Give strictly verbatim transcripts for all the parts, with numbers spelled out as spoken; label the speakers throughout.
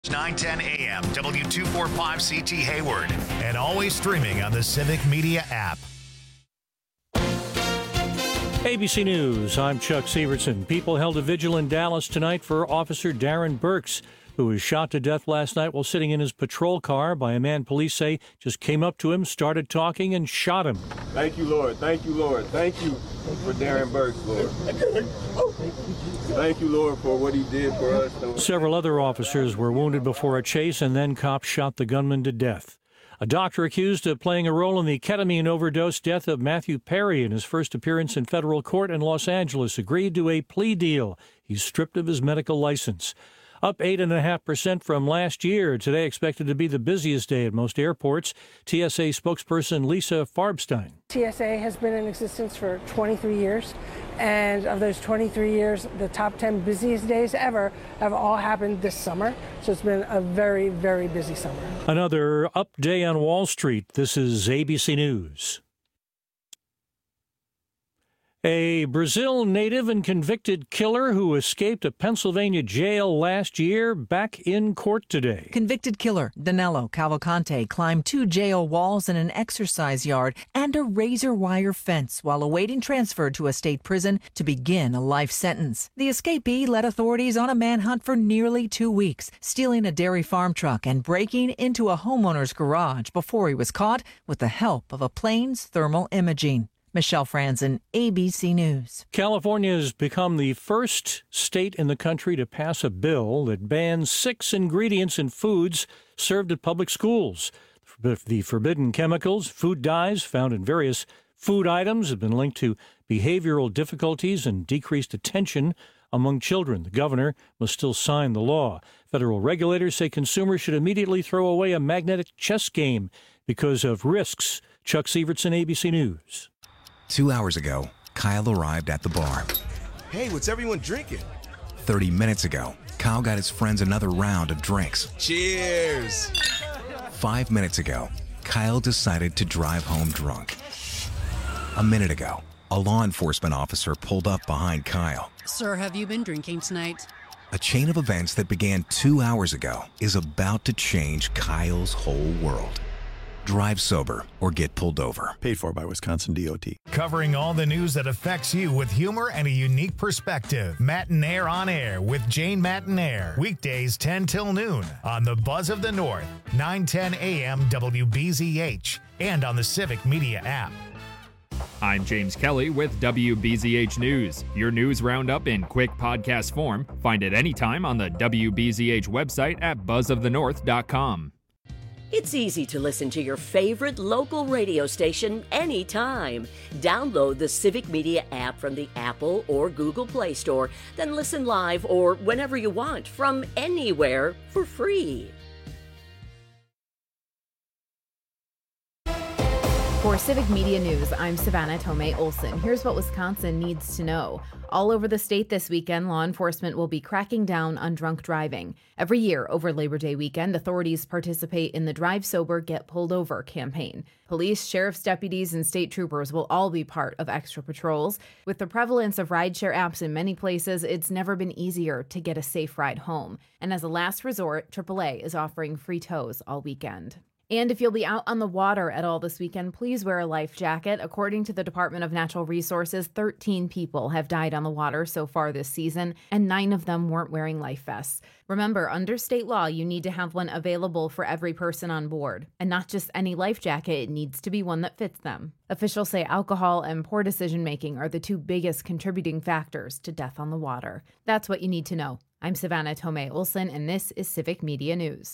Speaker 1: nine ten a m W two forty-five C T Hayward, and always streaming on the Civic Media app.
Speaker 2: A B C News, I'm Chuck Severson. People held a vigil in Dallas tonight for Officer Darren Burks, who was shot to death last night while sitting in his patrol car by a man police say just came up to him, started talking, and shot him.
Speaker 3: Thank you, Lord. Thank you, Lord. Thank you for Darren Burks, Lord. Thank you, Lord, for what he did for us.
Speaker 2: Several other officers were wounded before a chase, and then cops shot the gunman to death. A doctor accused of playing a role in the ketamine overdose death of Matthew Perry in his first appearance in federal court in Los Angeles agreed to a plea deal. He's stripped of his medical license. Up eight point five percent from last year. Today expected to be the busiest day at most airports. T S A spokesperson Lisa Farbstein.
Speaker 4: T S A has been in existence for twenty-three years, and of those twenty-three years, the top ten busiest days ever have all happened this summer. So it's been a very, very busy summer.
Speaker 2: Another up day on Wall Street. This is A B C News. A Brazil native and convicted killer who escaped a Pennsylvania jail last year back in court today.
Speaker 5: Convicted killer Danilo Cavalcante climbed two jail walls and an exercise yard and a razor wire fence while awaiting transfer to a state prison to begin a life sentence. The escapee led authorities on a manhunt for nearly two weeks, stealing a dairy farm truck and breaking into a homeowner's garage before he was caught with the help of a plane's thermal imaging. Michelle Franzen, A B C News. California has become the first state in the country to pass a bill that bans six ingredients in foods served at public schools. The forbidden chemicals, food dyes found in various food items have been linked to behavioral difficulties and decreased attention among children. The governor must still sign the law. Federal regulators say consumers should immediately throw away a magnetic chess game because of risks. Chuck Severson, A B C News.
Speaker 6: Two hours ago, Kyle arrived at the bar.
Speaker 7: Hey, what's everyone drinking?
Speaker 6: Thirty minutes ago, Kyle got his friends another round of drinks.
Speaker 7: Cheers!
Speaker 6: Five minutes ago, Kyle decided to drive home drunk. A minute ago, a law enforcement officer pulled up behind Kyle.
Speaker 8: Sir, have you been drinking tonight?
Speaker 6: A chain of events that began two hours ago is about to change Kyle's whole world. Drive sober or get pulled over.
Speaker 9: Paid for by Wisconsin D O T.
Speaker 1: Covering all the news that affects you with humor and a unique perspective. Matinaire on Air with Jane Matinaire. Weekdays ten till noon on the Buzz of the North, nine ten a m W B Z H, and on the Civic Media app.
Speaker 10: I'm James Kelly with W B Z H News. Your news roundup in quick podcast form. Find it anytime on the W B Z H website at buzz of the north dot com.
Speaker 11: It's easy to listen to your favorite local radio station anytime. Download the Civic Media app from the Apple or Google Play Store, then listen live or whenever you want from anywhere for free.
Speaker 12: For Civic Media News, I'm Savannah Tomei Olson. Here's what Wisconsin needs to know. All over the state this weekend, law enforcement will be cracking down on drunk driving. Every year over Labor Day weekend, authorities participate in the Drive Sober, Get Pulled Over campaign. Police, sheriff's deputies, and state troopers will all be part of extra patrols. With the prevalence of rideshare apps in many places, it's never been easier to get a safe ride home. And as a last resort, triple A is offering free tows all weekend. And if you'll be out on the water at all this weekend, please wear a life jacket. According to the Department of Natural Resources, thirteen people have died on the water so far this season, and nine of them weren't wearing life vests. Remember, under state law, you need to have one available for every person on board. And not just any life jacket, it needs to be one that fits them. Officials say alcohol and poor decision-making are the two biggest contributing factors to death on the water. That's what you need to know. I'm Savannah Tomei Olson, and this is Civic Media News.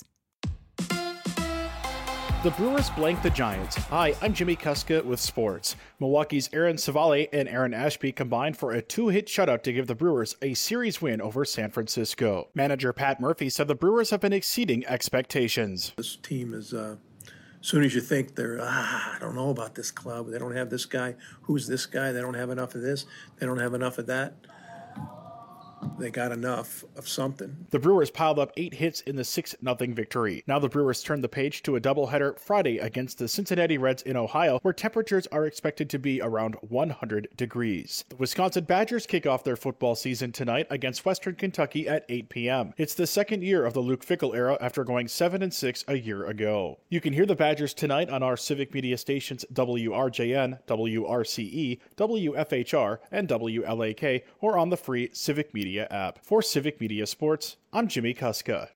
Speaker 13: The Brewers blanked the Giants. Hi, I'm Jimmy Kuska with sports. Milwaukee's Aaron Savale and Aaron Ashby combined for a two-hit shutout to give the Brewers a series win over San Francisco. Manager Pat Murphy said the Brewers have been exceeding expectations.
Speaker 14: This team is, uh, as soon as you think they're, ah, I don't know about this club, they don't have this guy, who's this guy, they don't have enough of this, they don't have enough of that. they got enough of something.
Speaker 13: The Brewers piled up eight hits in the six nothing victory. Now the Brewers turn the page to a doubleheader Friday against the Cincinnati Reds in Ohio, where temperatures are expected to be around one hundred degrees. The Wisconsin Badgers kick off their football season tonight against Western Kentucky at eight p.m. It's the second year of the Luke Fickell era after going seven and six a year ago. You can hear the Badgers tonight on our civic media stations W R J N, W R C E, W F H R, and W L A K, or on the free Civic Media app. For Civic Media Sports, I'm Jimmy Kuska.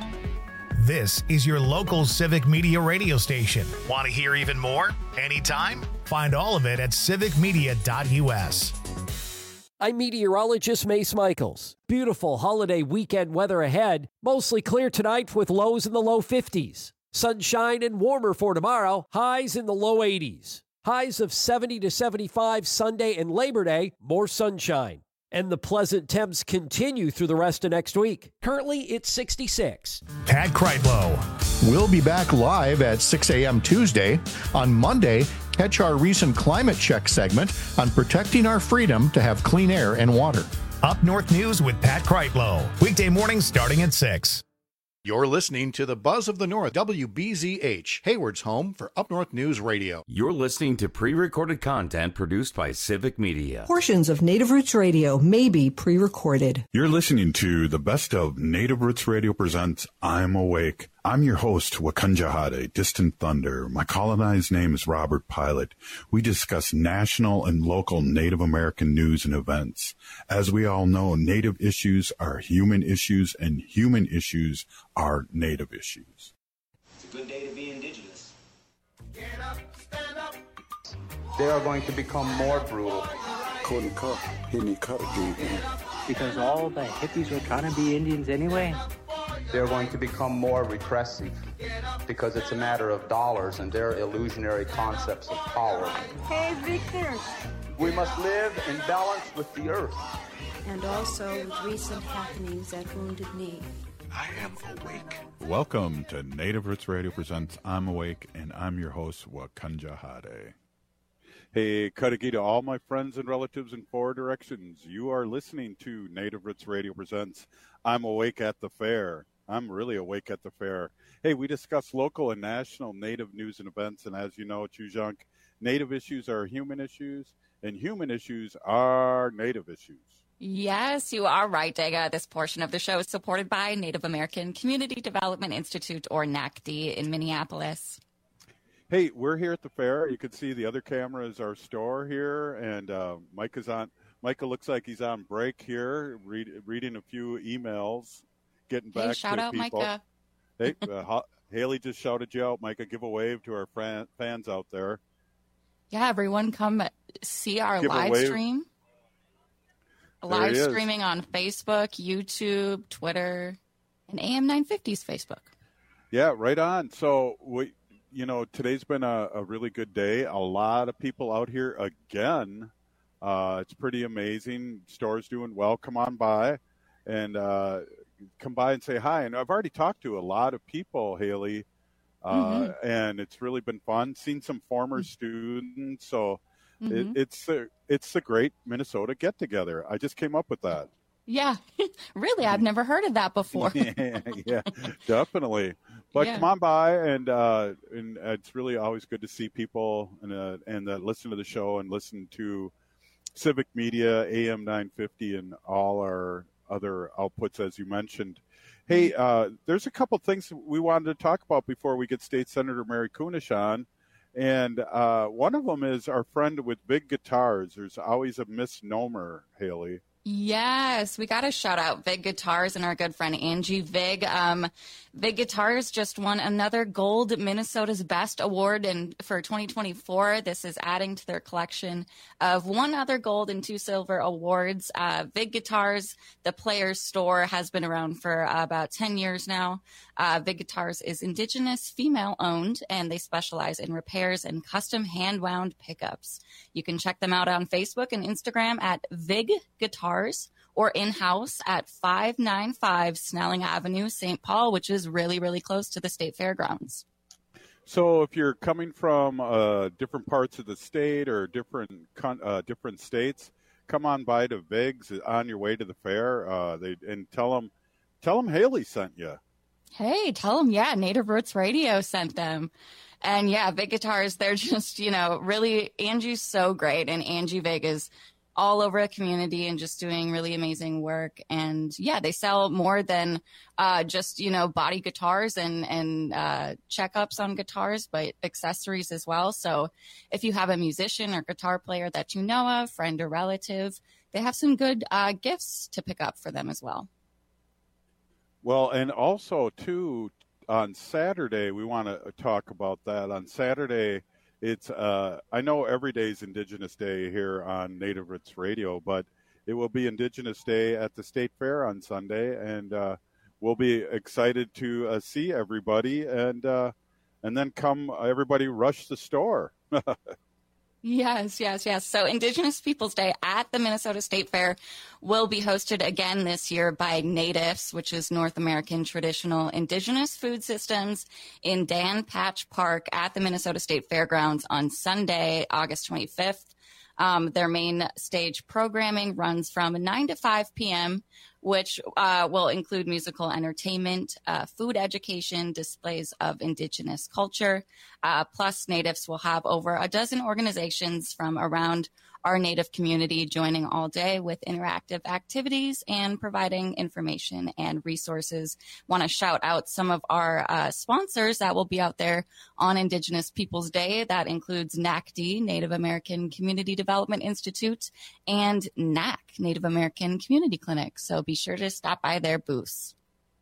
Speaker 1: This is your local Civic Media radio station. Want to hear even more? Anytime? Find all of it at civic media dot U S.
Speaker 9: I'm meteorologist Mace Michaels. Beautiful holiday weekend weather ahead. Mostly clear tonight with lows in the low fifties. Sunshine and warmer for tomorrow. Highs in the low eighties. Highs of seventy to seventy-five Sunday and Labor Day. More sunshine. And the pleasant temps continue through the rest of next week. Currently, it's sixty-six.
Speaker 1: Pat Kreitlow.
Speaker 15: We'll be back live at six a.m. Tuesday. On Monday, catch our recent climate check segment on protecting our freedom to have clean air and water.
Speaker 1: Up North News with Pat Kreitlow. Weekday mornings starting at six.
Speaker 16: You're listening to the Buzz of the North, W B Z H, Hayward's home for Up North News Radio.
Speaker 17: You're listening to pre-recorded content produced by Civic Media.
Speaker 18: Portions of Native Roots Radio may be pre-recorded.
Speaker 19: You're listening to the best of Native Roots Radio presents I'm Awake. I'm your host, Wakunjahade, Distant Thunder. My colonized name is Robert Pilot. We discuss national and local Native American news and events. As we all know, Native issues are human issues, and human issues are Native issues.
Speaker 20: It's a good day to be indigenous. Get up, stand up.
Speaker 21: They are going to become more brutal.
Speaker 22: Couldn't cut, hit cut again.
Speaker 23: Because all the hippies were trying to be Indians anyway.
Speaker 21: They're going to become more repressive because it's a matter of dollars and their illusionary concepts of power.
Speaker 24: Hey, Victor.
Speaker 21: We must live in balance with the earth.
Speaker 24: And also with recent happenings at Wounded Knee.
Speaker 19: I am awake. Welcome to Native Roots Radio presents I'm Awake, and I'm your host, Wakunjahade. Hey, Kadagi to all my friends and relatives in four directions. You are listening to Native Roots Radio presents I'm Awake at the Fair. I'm really awake at the fair. Hey, we discuss local and national Native news and events, and as you know, Chujunk, Native issues are human issues, and human issues are Native issues.
Speaker 25: Yes, you are right, Dega. This portion of the show is supported by Native American Community Development Institute, or N A C D, in Minneapolis.
Speaker 19: Hey, we're here at the fair. You can see the other camera is our store here, and uh, Mike is on. Micah looks like he's on break here, read, reading a few emails, getting back
Speaker 25: hey,
Speaker 19: to
Speaker 25: shout out
Speaker 19: people.
Speaker 25: Micah.
Speaker 19: Hey, uh, Haley just shouted you out, Micah. Give a wave to our fan, fans out there.
Speaker 25: Yeah, everyone come see our
Speaker 19: Give
Speaker 25: live stream.
Speaker 19: There
Speaker 25: Live streaming on Facebook, YouTube, Twitter, and A M nine fifty's Facebook.
Speaker 19: Yeah, right on. So, we, you know, today's been a, a really good day. A lot of people out here again. Uh, it's pretty amazing. Store's doing well. Come on by and uh, come by and say hi. And I've already talked to a lot of people, Haley, uh, mm-hmm. and it's really been fun. Seen some former students. So mm-hmm. it, it's a, it's a great Minnesota get together. I just came up with that.
Speaker 25: Yeah, really, I've never heard of that before.
Speaker 19: yeah, yeah, definitely. But yeah. Come on by, and uh, and it's really always good to see people and uh, and uh, listen to the show and listen to Civic Media, A M nine fifty, and all our other outputs, as you mentioned. Hey, uh, there's a couple things we wanted to talk about before we get State Senator Mary Kunesh on. And uh, one of them is our friend with Vig Guitars. There's always a misnomer, Haley.
Speaker 25: Yes, we got to shout out Vig Guitars and our good friend Angie Vig. Um, Vig Guitars just won another gold Minnesota's Best Award and for twenty twenty-four. This is adding to their collection of one other gold and two silver awards. Uh, Vig Guitars, the Players Store, has been around for uh, about ten years now. Uh, Vig Guitars is Indigenous, female-owned, and they specialize in repairs and custom hand-wound pickups. You can check them out on Facebook and Instagram at Vig Guitars or in-house at five ninety-five Snelling Avenue, Saint Paul, which is really, really close to the state fairgrounds.
Speaker 19: So if you're coming from uh, different parts of the state or different uh, different states, come on by to Vig's on your way to the fair. Uh, they and tell them, tell them Haley sent you.
Speaker 25: Hey, tell them, yeah, Native Roots Radio sent them. And yeah, Vig Guitars, they're just, you know, really, Angie's so great. And Angie Vig is all over the community and just doing really amazing work. And yeah, they sell more than uh, just, you know, body guitars and, and uh, checkups on guitars, but accessories as well. So if you have a musician or guitar player that you know of, friend or relative, they have some good uh, gifts to pick up for them as well.
Speaker 19: Well, and also, too, on Saturday, we want to talk about that. On Saturday, it's, uh, I know every day is Indigenous Day here on Native Roots Radio, but it will be Indigenous Day at the State Fair on Sunday, and uh, we'll be excited to uh, see everybody, and uh, and then come, everybody rush the store.
Speaker 25: Yes, yes, yes. So Indigenous Peoples Day at the Minnesota State Fair will be hosted again this year by NATIFS, which is North American Traditional Indigenous Food Systems, in Dan Patch Park at the Minnesota State Fairgrounds on Sunday, August twenty-fifth. Um, their main stage programming runs from nine to five p.m., which uh, will include musical entertainment, uh, food education, displays of Indigenous culture. Uh, plus, Natives will have over a dozen organizations from around our Native community joining all day with interactive activities and providing information and resources. Want to shout out some of our uh, sponsors that will be out there on Indigenous Peoples Day. That includes N A C D, Native American Community Development Institute, and N A C, Native American Community Clinic. So be sure to stop by their booths.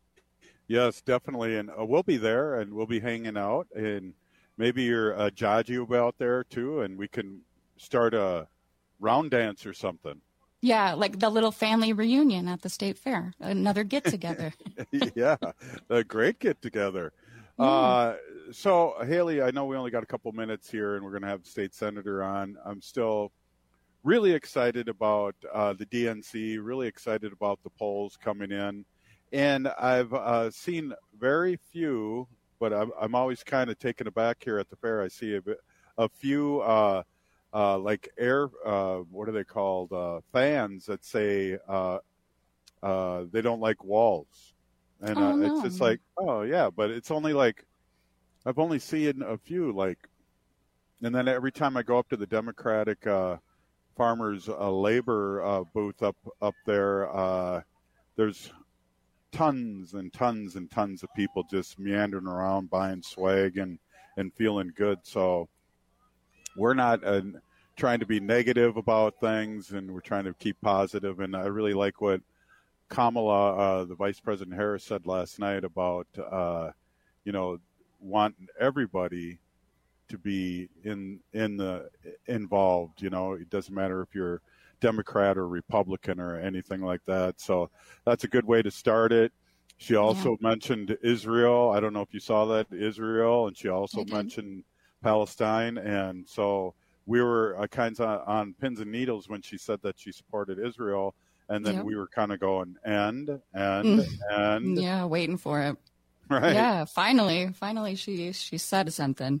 Speaker 19: Yes, definitely. And uh, we'll be there, and we'll be hanging out. And maybe your uh, Jaji will be out there, too, and we can start a round dance or something.
Speaker 25: Yeah, like the little family reunion at the state fair, another get together.
Speaker 19: Yeah, a great get together. Mm. Uh, so, Haley, I know we only got a couple minutes here, and we're going to have the state senator on. I'm still really excited about uh, the D N C, really excited about the polls coming in. And I've uh, seen very few, but I'm, I'm always kind of taken aback here at the fair. I see a, bit, a few uh, Uh, like air, uh, what are they called? Uh, fans that say uh, uh, they don't like walls, and
Speaker 25: oh,
Speaker 19: uh,
Speaker 25: no.
Speaker 19: it's just like, oh yeah, but it's only like I've only seen a few, like, and then every time I go up to the Democratic uh, Farmers uh, Labor uh, booth up up there, uh, there's tons and tons and tons of people just meandering around buying swag and and feeling good. So we're not uh, trying to be negative about things, and we're trying to keep positive. And I really like what Kamala, uh, the Vice President Harris, said last night about, uh, you know, wanting everybody to be in in the involved. You know, it doesn't matter if you're Democrat or Republican or anything like that. So that's a good way to start it. She also yeah. mentioned Israel. I don't know if you saw that, Israel, and she also mentioned Palestine, and so we were uh, kind of on pins and needles when she said that she supported Israel, and then yep. we were kind of going and and and
Speaker 25: yeah, waiting for it.
Speaker 19: Right?
Speaker 25: Yeah, finally, finally, she she said something.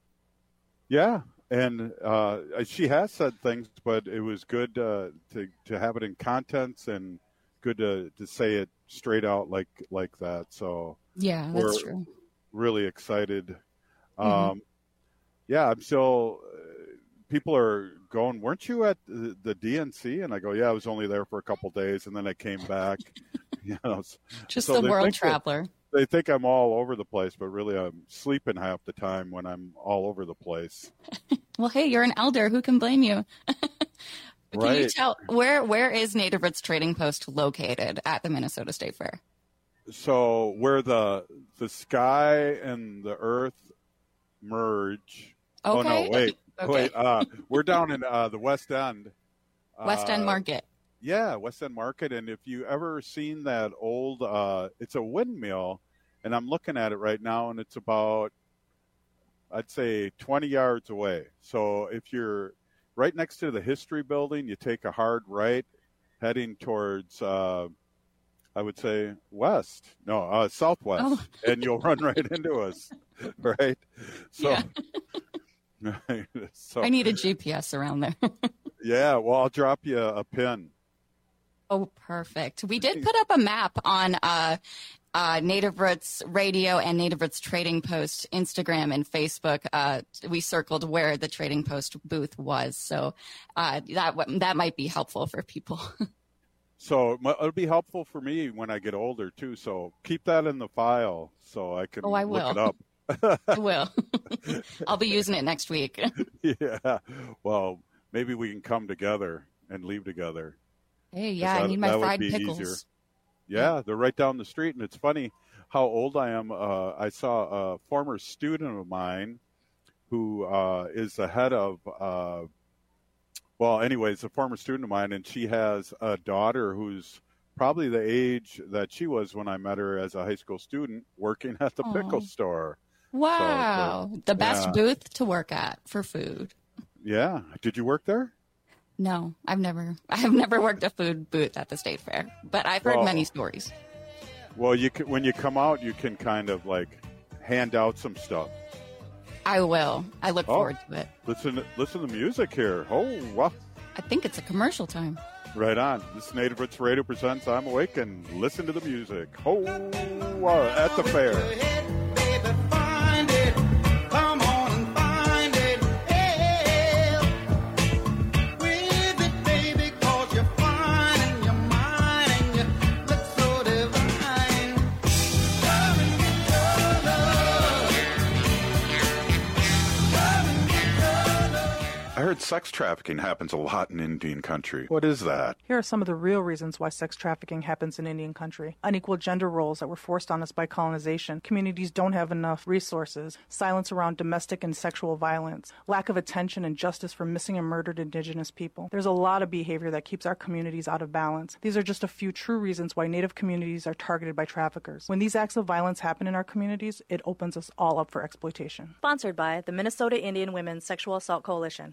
Speaker 19: Yeah, and uh, she has said things, but it was good uh, to to have it in contents and good to to say it straight out like like that. So
Speaker 25: yeah, that's
Speaker 19: we're
Speaker 25: true.
Speaker 19: Really excited.
Speaker 25: Mm-hmm.
Speaker 19: Um, Yeah, I'm still, uh, people are going, weren't you at the, the D N C? And I go, yeah, I was only there for a couple days, and then I came back. you know,
Speaker 25: Just
Speaker 19: so
Speaker 25: the world traveler.
Speaker 19: That, they think I'm all over the place, but really I'm sleeping half the time when I'm all over the place.
Speaker 25: Well, hey, you're an elder. Who can blame you? Can
Speaker 19: right.
Speaker 25: you tell, where where is Native Roots Trading Post located at the Minnesota State Fair?
Speaker 19: So where the the sky and the earth merge.
Speaker 25: Okay.
Speaker 19: Oh, no, wait,
Speaker 25: okay.
Speaker 19: wait. Uh, we're down in uh, the West End.
Speaker 25: West End
Speaker 19: uh,
Speaker 25: Market.
Speaker 19: Yeah, West End Market. And if you ever seen that old, uh, it's a windmill, and I'm looking at it right now, and it's about, I'd say, twenty yards away. So if you're right next to the History Building, you take a hard right heading towards, uh, I would say, west. No, uh, southwest. Oh. And you'll run right into us, right? So,
Speaker 25: yeah.
Speaker 19: so
Speaker 25: I need a G P S around there.
Speaker 19: Yeah, well, I'll drop you a pin.
Speaker 25: Oh, perfect. We did put up a map on uh, uh, Native Roots Radio and Native Roots Trading Post Instagram and Facebook. Uh, we circled where the Trading Post booth was, so uh, that that might be helpful for people.
Speaker 19: So it'll be helpful for me when I get older too. So keep that in the file so I can
Speaker 25: oh, I
Speaker 19: look
Speaker 25: will.
Speaker 19: it up.
Speaker 25: I will. I'll be using it next week.
Speaker 19: Yeah. Well, maybe we can come together and leave together.
Speaker 25: Hey, yeah, that, I need my fried pickles. Easier.
Speaker 19: Yeah, they're right down the street. And it's funny how old I am. Uh, I saw a former student of mine who uh, is the head of, uh, well, anyways, a former student of mine, and she has a daughter who's probably the age that she was when I met her as a high school student working at the Aww. pickle store.
Speaker 25: Wow. So, the best yeah. booth to work at for food.
Speaker 19: Yeah. Did you work there?
Speaker 25: No, I've never I've never worked a food booth at the state fair, but I've heard well, many stories.
Speaker 19: Well, you can, when you come out, you can kind of like hand out some stuff.
Speaker 25: I will. I look oh, forward to it.
Speaker 19: Listen, listen to music here. Oh, wow.
Speaker 25: I think it's a commercial time.
Speaker 19: Right on. This Native Roots Radio presents I'm Awake, and listen to the music. Oh, uh, at the fair. I heard sex trafficking happens a lot in Indian country. What is that?
Speaker 2: Here are some of the real reasons why sex trafficking happens in Indian country. Unequal gender roles that were forced on us by colonization. Communities don't have enough resources. Silence around domestic and sexual violence. Lack of attention and justice for missing and murdered Indigenous people. There's a lot of behavior that keeps our communities out of balance. These are just a few true reasons why Native communities are targeted by traffickers. When these acts of violence happen in our communities, it opens us all up for exploitation.
Speaker 3: Sponsored by the Minnesota Indian Women's Sexual Assault Coalition.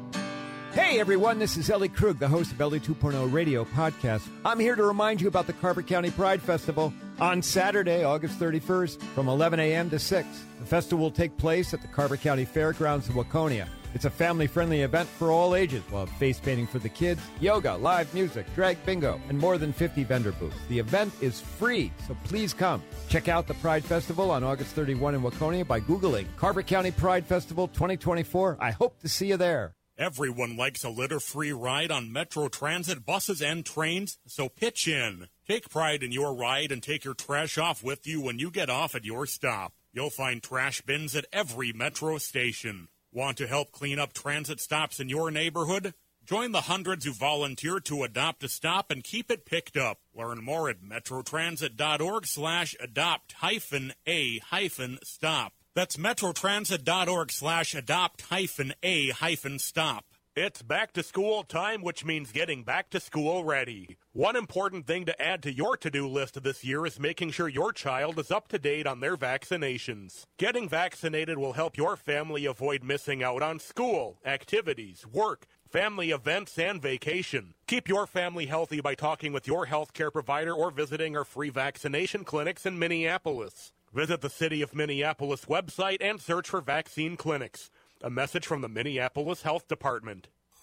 Speaker 4: Hey everyone, this is Ellie Krug, the host of Ellie two point oh Radio Podcast. I'm here to remind you about the Carver County Pride Festival on Saturday, August thirty-first, from eleven a.m. to six. The festival will take place at the Carver County Fairgrounds in Waconia. It's a family-friendly event for all ages. We'll have face painting for the kids, yoga, live music, drag bingo, and more than fifty vendor booths. The event is free, so please come. Check out the Pride Festival on August thirty-first in Waconia by Googling Carver County Pride Festival twenty twenty-four. I hope to see you there.
Speaker 5: Everyone likes a litter-free ride on Metro Transit buses and trains, so pitch in. Take pride in your ride and take your trash off with you when you get off at your stop. You'll find trash bins at every Metro station. Want to help clean up transit stops in your neighborhood? Join the hundreds who volunteer to adopt a stop and keep it picked up. Learn more at metrotransit.org slash adopt hyphen a hyphen stop. That's metrotransit.org slash adopt hyphen a hyphen stop. It's back to school time, which means getting back to school ready. One important thing to add to your to-do list this year is making sure your child is up to date on their vaccinations. Getting vaccinated will help your family avoid missing out on school, activities, work, family events, and vacation. Keep your family healthy by talking with your healthcare provider or visiting our free vaccination clinics in Minneapolis. Visit the City of Minneapolis website and search for vaccine clinics. A message from the Minneapolis Health Department.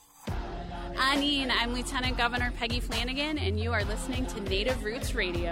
Speaker 7: Anine, I'm Lieutenant Governor Peggy Flanagan, and you are listening to Native Roots Radio.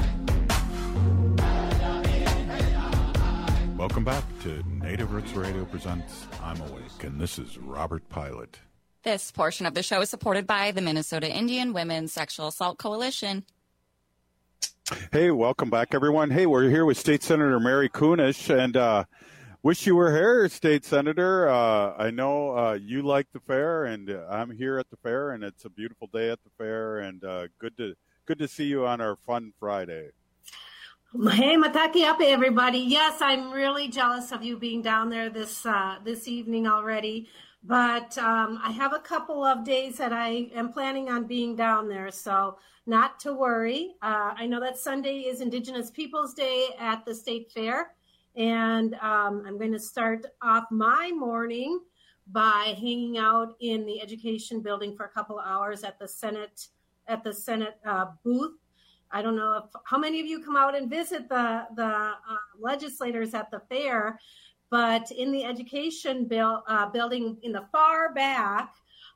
Speaker 19: Welcome back to Native Roots Radio presents I'm Awake, and this is Robert Pilot.
Speaker 25: This portion of the show is supported by the Minnesota Indian Women's Sexual Assault Coalition.
Speaker 19: Hey, welcome back, everyone. Hey, we're here with State Senator Mary Kunesh, and uh, wish you were here, State Senator. Uh, I know uh, you like the fair, and uh, I'm here at the fair, and it's a beautiful day at the fair, and uh, good to good to see you on our fun Friday.
Speaker 26: Hey, Mataki Ape, everybody. Yes, I'm really jealous of you being down there this uh, this evening already. But um, I have a couple of days that I am planning on being down there, so not to worry. Uh, I know that Sunday is Indigenous Peoples Day at the State Fair, and um, I'm going to start off my morning by hanging out in the Education Building for a couple of hours at the Senate at the Senate uh, booth. I don't know if how many of you come out and visit the the uh, legislators at the fair. But in the education bill, uh, building in the far back,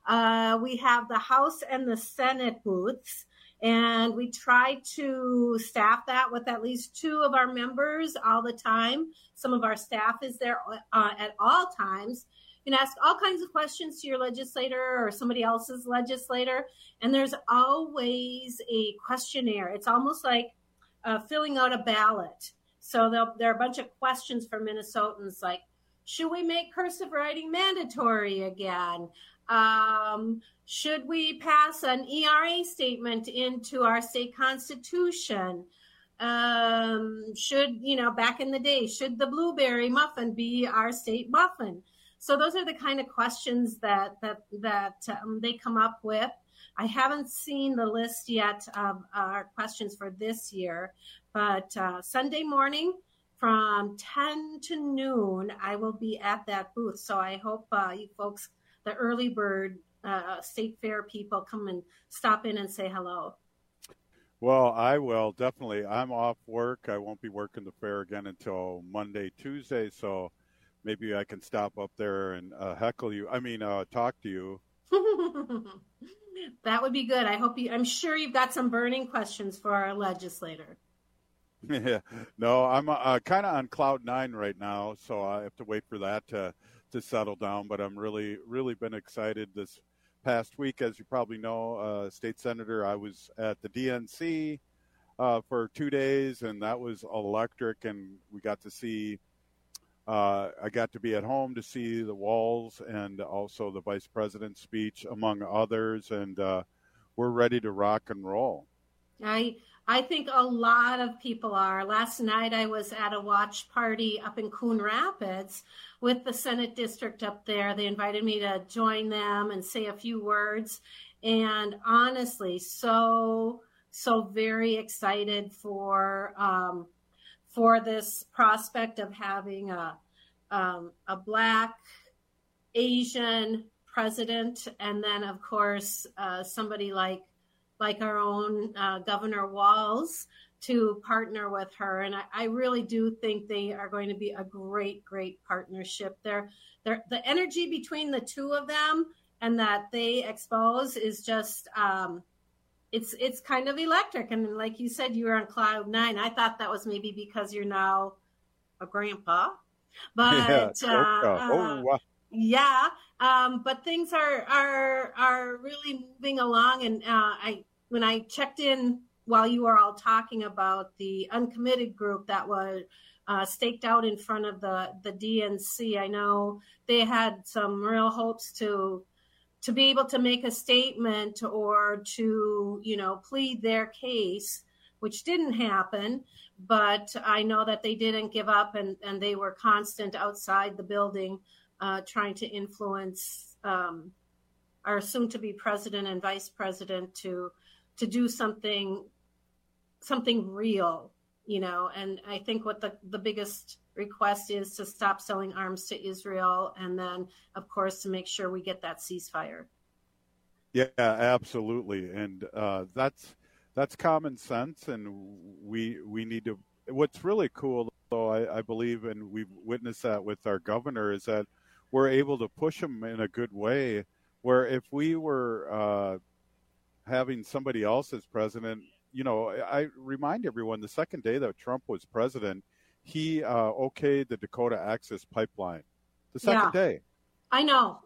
Speaker 26: Uh, we have the House and the Senate booths, and we try to staff that with at least two of our members all the time. Some of our staff is there uh, at all times. You can ask all kinds of questions to your legislator or somebody else's legislator, and there's always a questionnaire. It's almost like uh, filling out a ballot. So there are a bunch of questions for Minnesotans like, should we make cursive writing mandatory again? Um, should we pass an E R A statement into our state constitution? Um, should, you know, back in the day, should the blueberry muffin be our state muffin? So those are the kind of questions that that that um, they come up with. I haven't seen the list yet of our questions for this year, but uh, Sunday morning from ten to noon, I will be at that booth. So I hope uh, you folks, the early bird uh, state fair people, come and stop in and say hello.
Speaker 19: Well, I will definitely. I'm off work. I won't be working the fair again until Monday, Tuesday. So maybe I can stop up there and uh, heckle you. I mean, uh, talk to you.
Speaker 26: That would be good. I hope you, I'm sure you've got some burning questions for our legislator.
Speaker 19: Yeah, no, I'm uh, kind of on cloud nine right now, so I have to wait for that to to settle down. But I'm really, really been excited this past week. As you probably know, uh, state senator, I was at the D N C uh, for two days, and that was electric. And we got to see, uh, I got to be at home to see the walls and also the vice president's speech, among others. And uh, we're ready to rock and roll.
Speaker 26: I I think a lot of people are. Last night I was at a watch party up in Coon Rapids with the Senate district up there. They invited me to join them and say a few words. And honestly, so, so very excited for um, for this prospect of having a, um, a Black, Asian president. And then, of course, uh, somebody like like our own uh, Governor Walz to partner with her. And I, I really do think they are going to be a great, great partnership. They're, they're, the energy between the two of them and that they expose is just, um, it's it's kind of electric. And like you said, you were on cloud nine. I thought that was maybe because you're now a grandpa. But
Speaker 19: yeah,
Speaker 26: uh,
Speaker 19: oh, wow.
Speaker 26: Yeah, um, but things are are are really moving along. And uh, I, when I checked in while you were all talking about the uncommitted group that was uh, staked out in front of the the D N C, I know they had some real hopes to to be able to make a statement or to, you know, plead their case, which didn't happen. But I know that they didn't give up, and and they were constant outside the building. Uh, trying to influence um, our soon-to-be president and vice president to to do something something real, you know. And I think what the, the biggest request is to stop selling arms to Israel, and then, of course, to make sure we get that ceasefire.
Speaker 19: Yeah, absolutely, and uh, that's that's common sense, and we we need to. What's really cool, though, I, I believe, and we've witnessed that with our governor, is that we're able to push them in a good way, where if we were uh, having somebody else as president, you know, I remind everyone the second day that Trump was president, he uh, okayed the Dakota Access Pipeline. The second
Speaker 26: yeah,
Speaker 19: day.
Speaker 26: I know.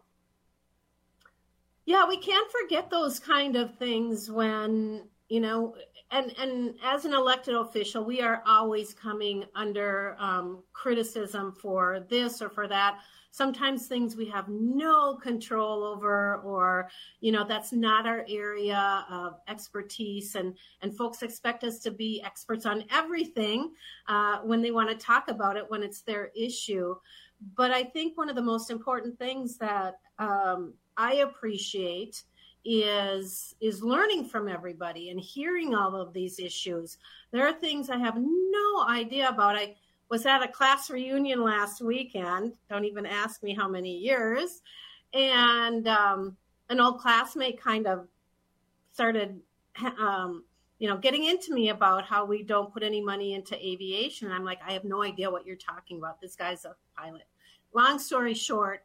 Speaker 26: Yeah, we can't forget those kind of things when, you know, and, and as an elected official, we are always coming under um, criticism for this or for that. Sometimes things we have no control over, or, you know, that's not our area of expertise. And, and folks expect us to be experts on everything uh, when they want to talk about it, when it's their issue. But I think one of the most important things that um, I appreciate is is learning from everybody and hearing all of these issues. There are things I have no idea about. I was at a class reunion last weekend. Don't even ask me how many years. And um, an old classmate kind of started, um, you know, getting into me about how we don't put any money into aviation. And I'm like, I have no idea what you're talking about. This guy's a pilot. Long story short,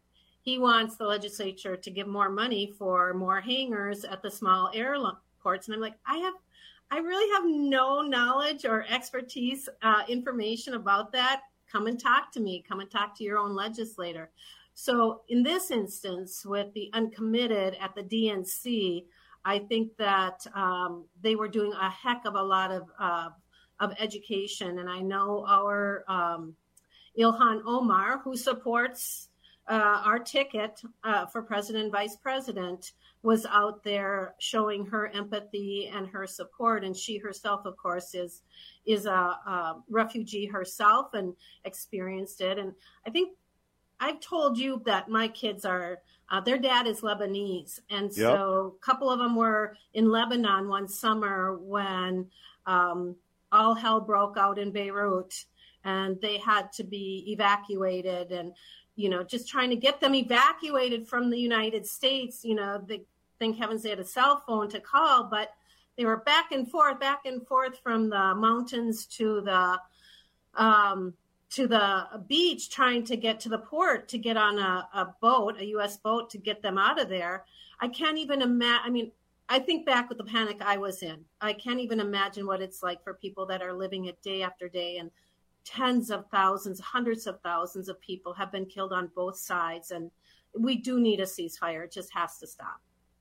Speaker 26: he wants the legislature to give more money for more hangars at the small airports. And I'm like, I have, I really have no knowledge or expertise, uh, information about that. Come and talk to me. Come and talk to your own legislator. So in this instance, with the uncommitted at the D N C, I think that um, they were doing a heck of a lot of uh, of education. And I know our um, Ilhan Omar, who supports uh, our ticket uh, for president and vice president, was out there showing her empathy and her support. And she herself, of course, is is a, a refugee herself and experienced it. And I think I've told you that my kids are, uh, their dad is Lebanese. And so yep. a couple of them were in Lebanon one summer when um, all hell broke out in Beirut and they had to be evacuated. And, you know, just trying to get them evacuated from the United States, you know, they, thank heavens they had a cell phone to call, but they were back and forth, back and forth from the mountains to the um, to the beach, trying to get to the port, to get on a, a boat, a U S boat, to get them out of there. I can't even imagine. I mean, I think back with the panic I was in. I can't even imagine what it's like for people that are living it day after day, and tens of thousands, hundreds of thousands of people have been killed on both sides. And we do need a ceasefire. It just has to stop.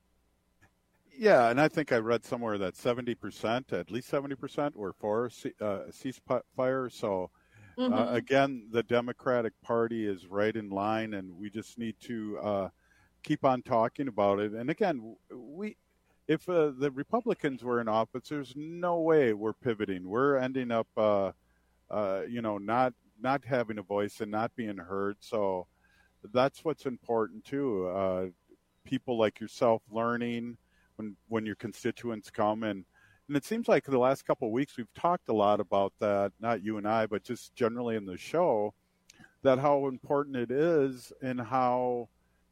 Speaker 19: Yeah, and I think I read somewhere that seventy percent, at least seventy percent, were for uh, ceasefire. So, mm-hmm. uh, again, the Democratic Party is right in line, and we just need to uh, keep on talking about it. And again, we, if uh, the Republicans were in office, there's no way we're pivoting. We're ending up, uh, uh, you know, not not having a voice and not being heard. So that's what's important too. Uh, people like yourself learning when when your constituents come, and and it seems like the last couple of weeks we've talked a lot about that, not you and I, but just generally in the show, that how important it is and how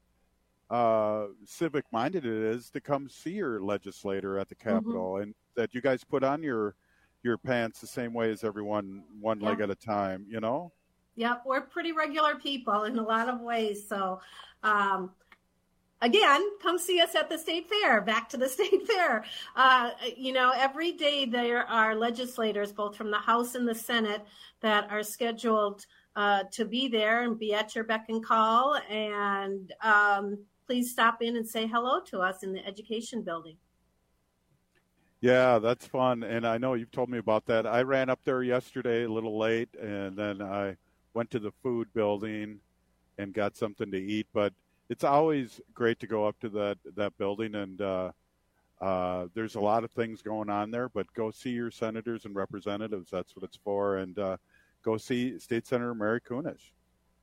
Speaker 19: uh, civic minded it is to come see your legislator at the Capitol, mm-hmm. and that you guys put on your your pants the same way as everyone, one yeah. leg at a time, you know?
Speaker 26: Yep, we're pretty regular people in a lot of ways. So, um, again, come see us at the State Fair, back to the State Fair. Uh, you know, every day there are legislators, both from the House and the Senate, that are scheduled uh, to be there and be at your beck and call. And um, please stop in and say hello to us in the Education Building.
Speaker 19: Yeah, that's fun. And I know you've told me about that. I ran up there yesterday a little late, and then I went to the food building and got something to eat. But it's always great to go up to that, that building, and uh, uh, there's a lot of things going on there, but go see your senators and representatives. That's what it's for. And uh, go see State Senator Mary Kunesh.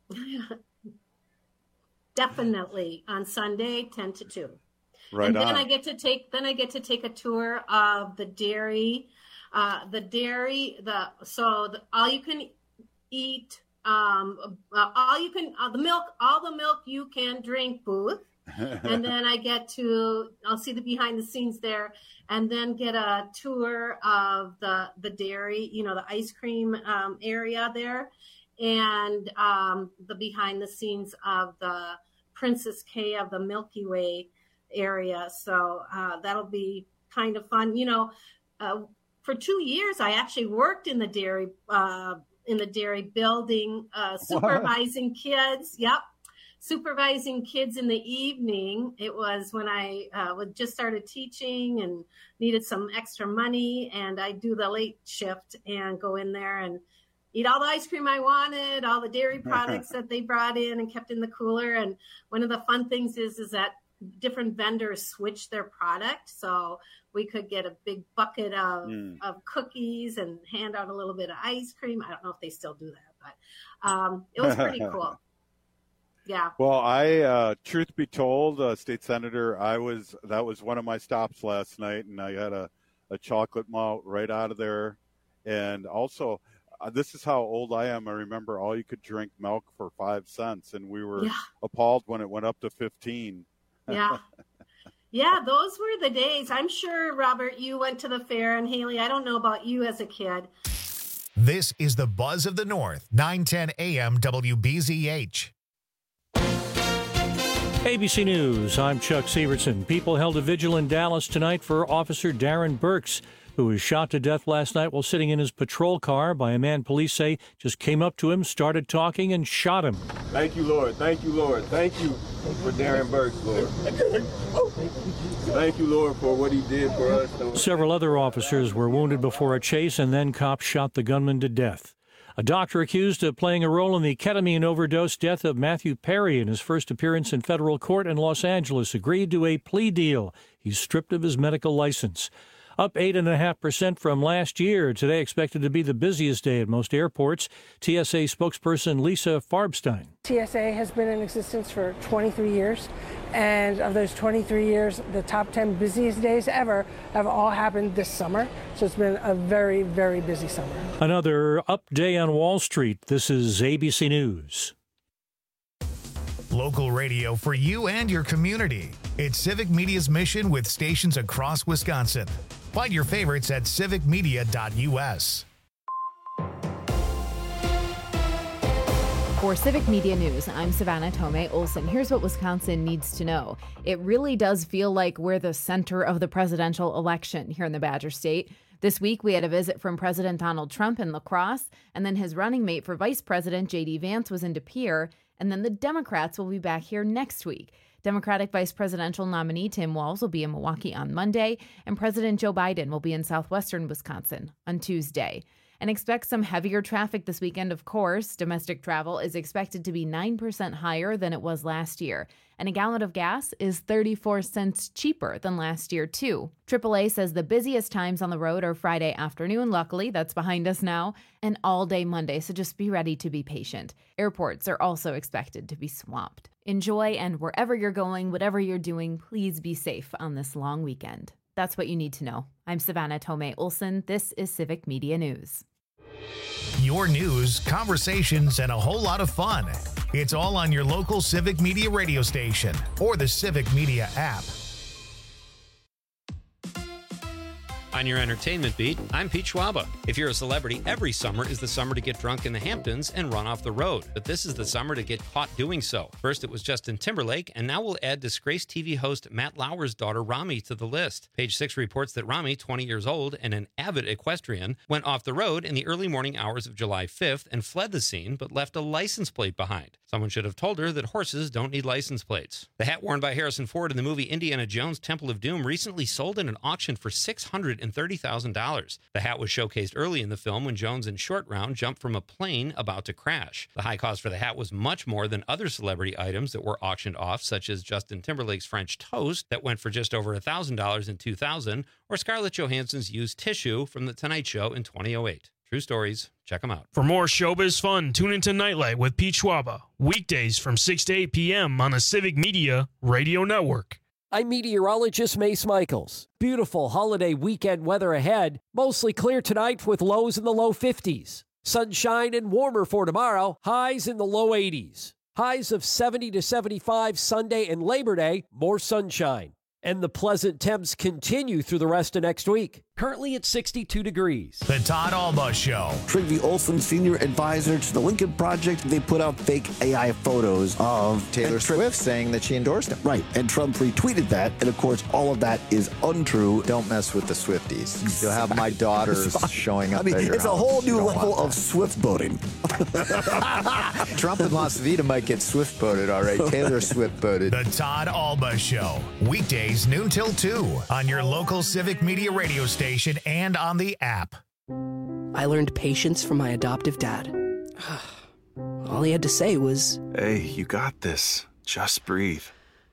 Speaker 26: Definitely on Sunday, ten to two.
Speaker 19: Right
Speaker 26: and then
Speaker 19: on.
Speaker 26: I get to take, then I get to take a tour of the dairy, uh, the dairy, the, so the, all you can eat, um, uh, all you can, uh, the milk, all the milk you can drink booth. And then I get to, I'll see the behind the scenes there, and then get a tour of the, the dairy, you know, the ice cream um, area there, and um, the behind the scenes of the Princess K of the Milky Way area. So uh, that'll be kind of fun. You know, uh, for two years, I actually worked in the dairy, uh, in the dairy building, uh, supervising what? kids. Yep. Supervising kids in the evening. It was when I uh, would just started teaching and needed some extra money, and I do the late shift and go in there and eat all the ice cream I wanted, all the dairy products that they brought in and kept in the cooler. And one of the fun things is, is that different vendors switch their product. So we could get a big bucket of, mm. of cookies and hand out a little bit of ice cream. I don't know if they still do that, but um, it was pretty cool. Yeah.
Speaker 19: Well, I, uh, truth be told, uh, State Senator, I was, that was one of my stops last night, and I had a, a chocolate malt right out of there. And also, uh, this is how old I am. I remember all you could drink milk for five cents, and we were yeah. appalled when it went up to fifteen.
Speaker 26: Yeah. Yeah, those were the days. I'm sure, Robert, you went to the fair, and Haley, I don't know about you as a kid.
Speaker 1: This is the Buzz of the North, nine ten A M W B Z H.
Speaker 6: A B C News, I'm Chuck Severson. People held a vigil in Dallas tonight for Officer Darren Burks, who was shot to death last night while sitting in his patrol car by a man police say just came up to him, started talking, and shot him.
Speaker 8: Thank you, Lord. Thank you, Lord. Thank you for Darren Burks, Lord. Thank you, Lord, for what he did for us.
Speaker 6: Several other officers were wounded before a chase, and then cops shot the gunman to death. A doctor accused of playing a role in the ketamine overdose death of Matthew Perry in his first appearance in federal court in Los Angeles agreed to a plea deal. He's stripped of his medical license. Up eight point five percent from last year. Today expected to be the busiest day at most airports. T S A spokesperson Lisa Farbstein.
Speaker 10: T S A has been in existence for twenty-three years, and of those twenty-three years, the top ten busiest days ever have all happened this summer. So it's been a very, very busy summer.
Speaker 6: Another up day on Wall Street. This is A B C News.
Speaker 1: Local radio for you and your community. It's Civic Media's mission with stations across Wisconsin. Find your favorites at civic media dot u s.
Speaker 11: For Civic Media News, I'm Savannah Tomei Olson. Here's what Wisconsin needs to know. It really does feel like we're the center of the presidential election here in the Badger State. This week, we had a visit from President Donald Trump in La Crosse, and then his running mate for Vice President J D Vance was in De Pere, and then the Democrats will be back here next week. Democratic Vice Presidential nominee Tim Walz will be in Milwaukee on Monday, and President Joe Biden will be in southwestern Wisconsin on Tuesday. And expect some heavier traffic this weekend, of course. Domestic travel is expected to be nine percent higher than it was last year. And a gallon of gas is thirty-four cents cheaper than last year, too. triple A says the busiest times on the road are Friday afternoon. Luckily, that's behind us now, and all day Monday, so just be ready to be patient. Airports are also expected to be swamped. Enjoy, and wherever you're going, whatever you're doing, please be safe on this long weekend. That's what you need to know. I'm Savannah Tomei Olson. This is Civic Media News.
Speaker 1: Your news, conversations, and a whole lot of fun. It's all on your local Civic Media radio station or the Civic Media app.
Speaker 12: On your entertainment beat, I'm Pete Schwaba. If you're a celebrity, every summer is the summer to get drunk in the Hamptons and run off the road. But this is the summer to get caught doing so. First, it was Justin Timberlake, and now we'll add disgraced T V host Matt Lauer's daughter, Rami, to the list. Page Six reports that Rami, twenty years old and an avid equestrian, went off the road in the early morning hours of July fifth and fled the scene, but left a license plate behind. Someone should have told her that horses don't need license plates. The hat worn by Harrison Ford in the movie Indiana Jones Temple of Doom recently sold in an auction for six hundred thirty thousand dollars. The hat was showcased early in the film when Jones and Short Round jumped from a plane about to crash. The high cost for the hat was much more than other celebrity items that were auctioned off, such as Justin Timberlake's French toast that went for just over one thousand dollars in two thousand, or Scarlett Johansson's used tissue from The Tonight Show in two thousand eight. True stories. Check them out.
Speaker 14: For more showbiz fun, tune into Nightlight with Pete Schwaba, weekdays from six to eight p.m. on the Civic Media Radio Network.
Speaker 9: I'm meteorologist Mace Michaels. Beautiful holiday weekend weather ahead. Mostly clear tonight with lows in the low fifties. Sunshine and warmer for tomorrow. Highs in the low eighties. Highs of seventy to seventy-five Sunday and Labor Day. More sunshine. And the pleasant temps continue through the rest of next week. Currently at sixty-two degrees.
Speaker 1: The Todd Alba Show.
Speaker 27: Trygve Olson, senior advisor to the Lincoln Project. They put out fake A I photos of
Speaker 28: Taylor Swift saying that she endorsed him.
Speaker 27: Right. And Trump retweeted that. And of course, all of that is untrue.
Speaker 28: Don't mess with the Swifties. You'll have my daughters showing up.
Speaker 27: I mean,
Speaker 28: at your
Speaker 27: it's
Speaker 28: house.
Speaker 27: a whole new level of Swift voting.
Speaker 28: Trump in Las Vegas might get Swift voted, all right. Taylor Swift voted.
Speaker 1: The Todd Alba Show. Weekdays noon till two on your local Civic Media radio station and on the app.
Speaker 29: I learned patience from my adoptive dad. All he had to say was,
Speaker 30: "Hey, you got this. Just breathe."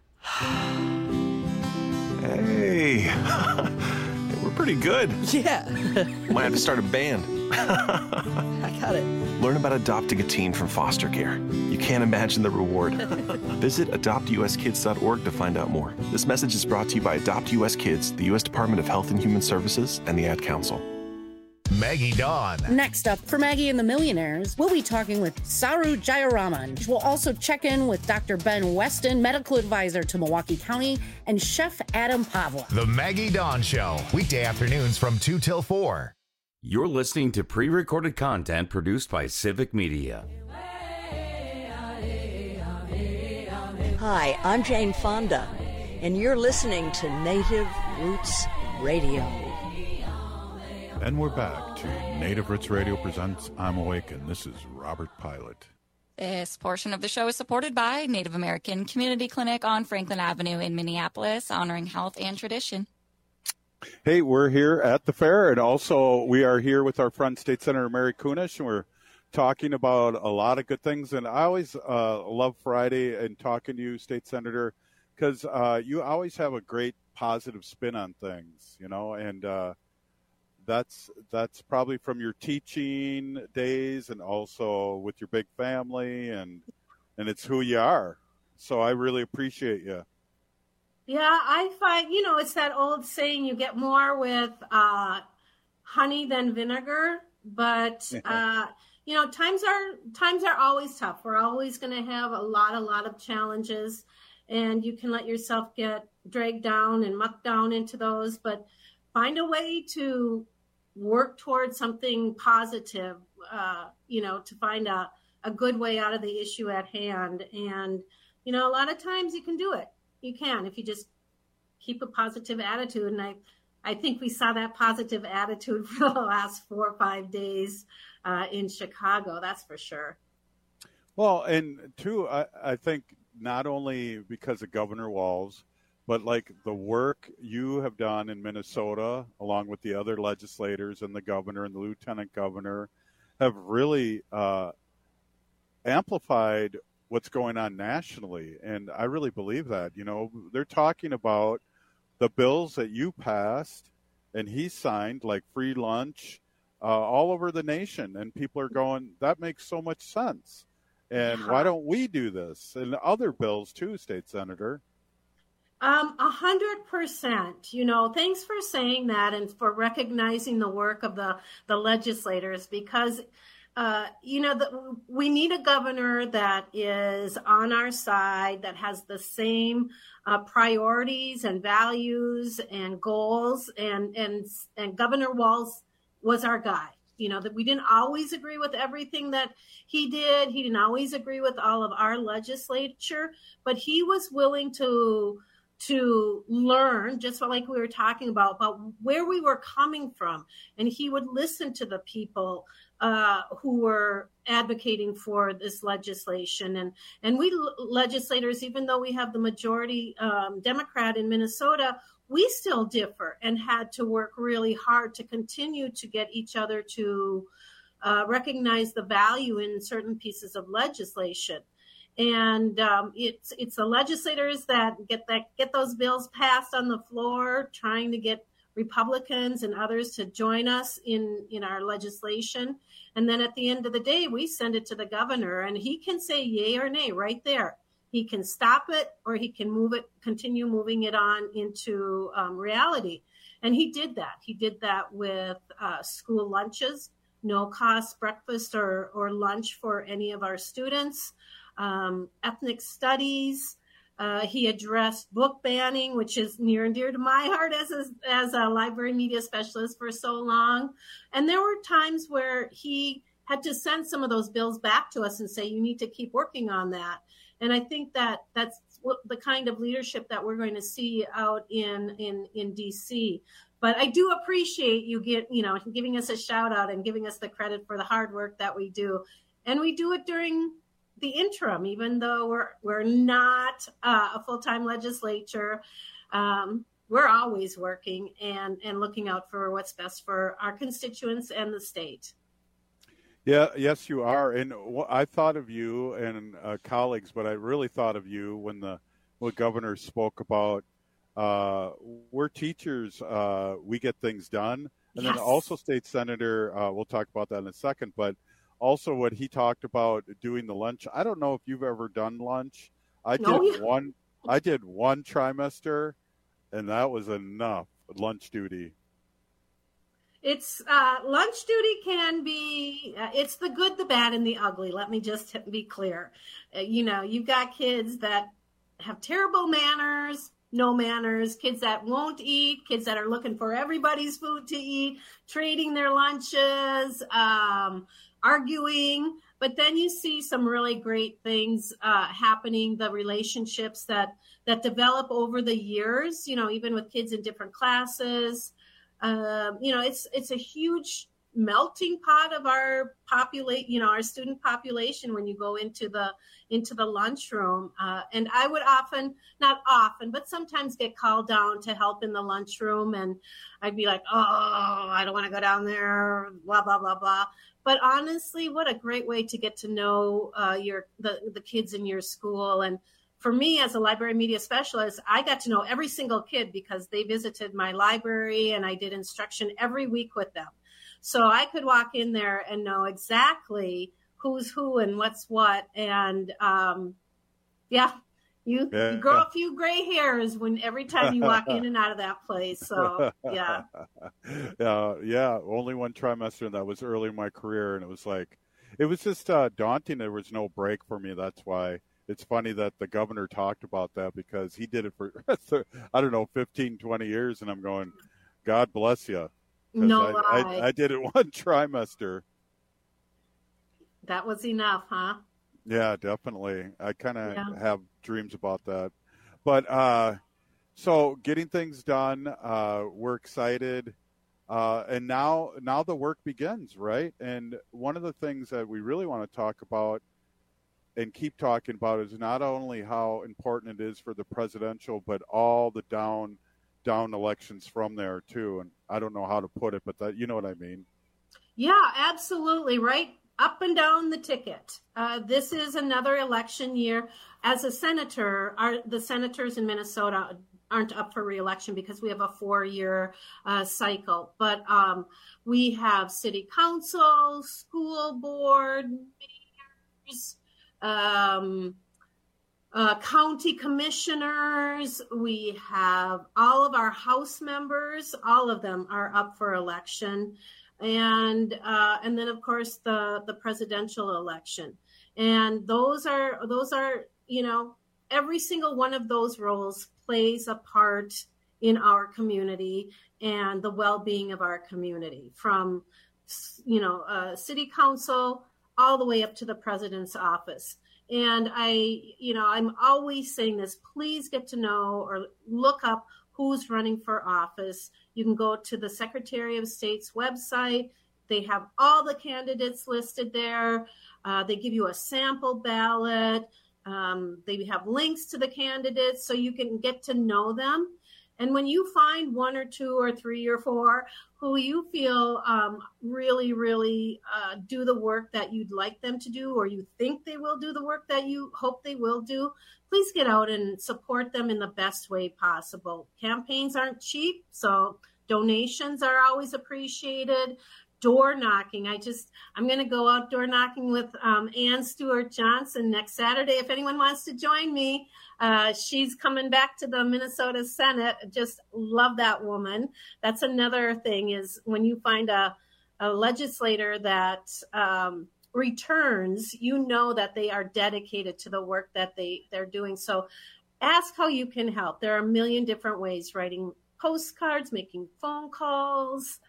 Speaker 30: Hey, we're pretty good.
Speaker 29: Yeah.
Speaker 30: Might have to start a band.
Speaker 29: I got it.
Speaker 30: Learn about adopting a teen from foster care. You can't imagine the reward. Visit adopt u s kids dot org to find out more. This message is brought to you by Adopt U S Kids, the U S Department of Health and Human Services, and the Ad Council.
Speaker 1: Maggie Dawn.
Speaker 31: Next up, for Maggie and the Millionaires, we'll be talking with Saru Jayaraman. We'll also check in with Doctor Ben Weston, medical advisor to Milwaukee County, and Chef Adam Pavla.
Speaker 1: The Maggie Dawn Show, weekday afternoons from two till four.
Speaker 17: You're listening to pre-recorded content produced by Civic Media.
Speaker 2: Hi, I'm Jane Fonda, and you're listening to Native Roots Radio.
Speaker 19: And we're back to Native Roots Radio presents I'm Awake, and this is Robert Pilot.
Speaker 25: This portion of the show is supported by Native American Community Clinic on Franklin Avenue in Minneapolis, honoring health and tradition.
Speaker 19: Hey, we're here at the fair, and also we are here with our friend State Senator Mary Kunesh, and we're talking about a lot of good things. And I always uh, love Friday and talking to you, State Senator, because uh, you always have a great positive spin on things, you know, and uh, that's that's probably from your teaching days and also with your big family, and and it's who you are. So I really appreciate you.
Speaker 26: Yeah, I find, you know, it's that old saying, you get more with uh, honey than vinegar. But, uh, you know, times are times are always tough. We're always going to have a lot, a lot of challenges. And you can let yourself get dragged down and mucked down into those. But find a way to work towards something positive, uh, you know, to find a, a good way out of the issue at hand. And, you know, a lot of times you can do it. You can, if you just keep a positive attitude. And I, I think we saw that positive attitude for the last four or five days uh, in Chicago. That's for sure.
Speaker 19: Well, and two, I, I think not only because of Governor Walz, but like the work you have done in Minnesota, along with the other legislators and the governor and the lieutenant governor, have really uh, amplified what's going on nationally. And I really believe that. You know, they're talking about the bills that you passed and he signed, like free lunch, uh, all over the nation. And people are going, that makes so much sense. And why don't we do this? And other bills too, State Senator.
Speaker 26: Um, a hundred percent. You know, thanks for saying that and for recognizing the work of the, the legislators, because Uh, you know, the, we need a governor that is on our side, that has the same uh, priorities and values and goals. And, and, and Governor Walz was our guy. You know, that we didn't always agree with everything that he did. He didn't always agree with all of our legislature, but he was willing to to learn, just like we were talking about, about where we were coming from. And he would listen to the people uh, who were advocating for this legislation. And, and we legislators, even though we have the majority um, Democrat in Minnesota, we still differ and had to work really hard to continue to get each other to uh, recognize the value in certain pieces of legislation. And um, it's it's the legislators that get that get those bills passed on the floor, trying to get Republicans and others to join us in, in our legislation. And then at the end of the day, we send it to the governor, and he can say yay or nay right there. He can stop it, or he can move it, continue moving it on into um, reality. And he did that. He did that with uh, school lunches, no cost breakfast or, or lunch for any of our students. Um, ethnic studies. Uh, he addressed book banning, which is near and dear to my heart as a, as a library media specialist for so long. And there were times where he had to send some of those bills back to us and say, you need to keep working on that. And I think that that's what the kind of leadership that we're going to see out in, in, in D C. But I do appreciate you get, you know, giving us a shout out and giving us the credit for the hard work that we do. And we do it during the interim, even though we're we're not uh, a full-time legislature. Um, we're always working and, and looking out for what's best for our constituents and the state.
Speaker 19: Yeah, yes, you are. And I thought of you and uh, colleagues, but I really thought of you when the when governor spoke about uh, we're teachers, uh, we get things done. And yes. Then also State Senator, uh, we'll talk about that in a second, but also what he talked about doing the lunch. I don't know if you've ever done lunch. I did oh, yeah. one. I did one trimester, and that was enough lunch duty.
Speaker 26: It's uh, lunch duty can be. Uh, it's the good, the bad, and the ugly. Let me just be clear. Uh, you know, you've got kids that have terrible manners, no manners, kids that won't eat, kids that are looking for everybody's food to eat, trading their lunches. Um, arguing, But then you see some really great things uh, happening, the relationships that that develop over the years, you know, even with kids in different classes. Um, you know, it's it's a huge melting pot of our populate, you know, our student population when you go into the into the lunchroom. Uh, and I would often, not often, but sometimes get called down to help in the lunchroom. And I'd be like, oh, I don't want to go down there, blah, blah, blah, blah. But honestly, what a great way to get to know uh, your the, the kids in your school. And for me, as a library media specialist, I got to know every single kid because they visited my library and I did instruction every week with them. So I could walk in there and know exactly who's who and what's what. And um, yeah, you,
Speaker 19: yeah.
Speaker 26: you grow a few gray hairs when every time you walk in and out of that place. So yeah.
Speaker 19: yeah, yeah. Only one trimester, and that was early in my career. And it was like, it was just uh, daunting. There was no break for me. That's why it's funny that the governor talked about that, because he did it for, I don't know, fifteen, twenty years. And I'm going, God bless you.
Speaker 26: No
Speaker 19: I,
Speaker 26: lie.
Speaker 19: I, I did it one trimester.
Speaker 26: That was enough, huh?
Speaker 19: Yeah, definitely. I kind of
Speaker 26: Yeah.
Speaker 19: have dreams about that. But uh, so getting things done, uh, we're excited. Uh, and now, now the work begins, right? And one of the things that we really want to talk about and keep talking about is not only how important it is for the presidential, but all the down down elections from there too. And I don't know how to put it, but that, you know what I mean?
Speaker 26: Yeah, absolutely. Right up and down the ticket. Uh, this is another election year. As a senator, our, the senators in Minnesota aren't up for re-election because we have a four-year uh, cycle. But um, we have city council, school board, mayors, um, Uh, county commissioners, we have all of our House members, all of them are up for election. And uh, and then, of course, the, the presidential election. And those are, those are, you know, every single one of those roles plays a part in our community and the well-being of our community, from, you know, uh, city council all the way up to the president's office. And I, you know, I'm always saying this, please get to know or look up who's running for office. You can go to the Secretary of State's website. They have all the candidates listed there. Uh, they give you a sample ballot. Um, they have links to the candidates so you can get to know them. And when you find one or two or three or four who you feel um, really, really uh, do the work that you'd like them to do, or you think they will do the work that you hope they will do, please get out and support them in the best way possible. Campaigns aren't cheap, so donations are always appreciated. Door knocking. I just, I'm going to go out door knocking with um, Ann Stewart Johnson next Saturday. If anyone wants to join me, uh, she's coming back to the Minnesota Senate. Just love that woman. That's another thing, is when you find a, a legislator that um, returns, you know that they are dedicated to the work that they, they're doing. So ask how you can help. There are a million different ways: writing postcards, making phone calls,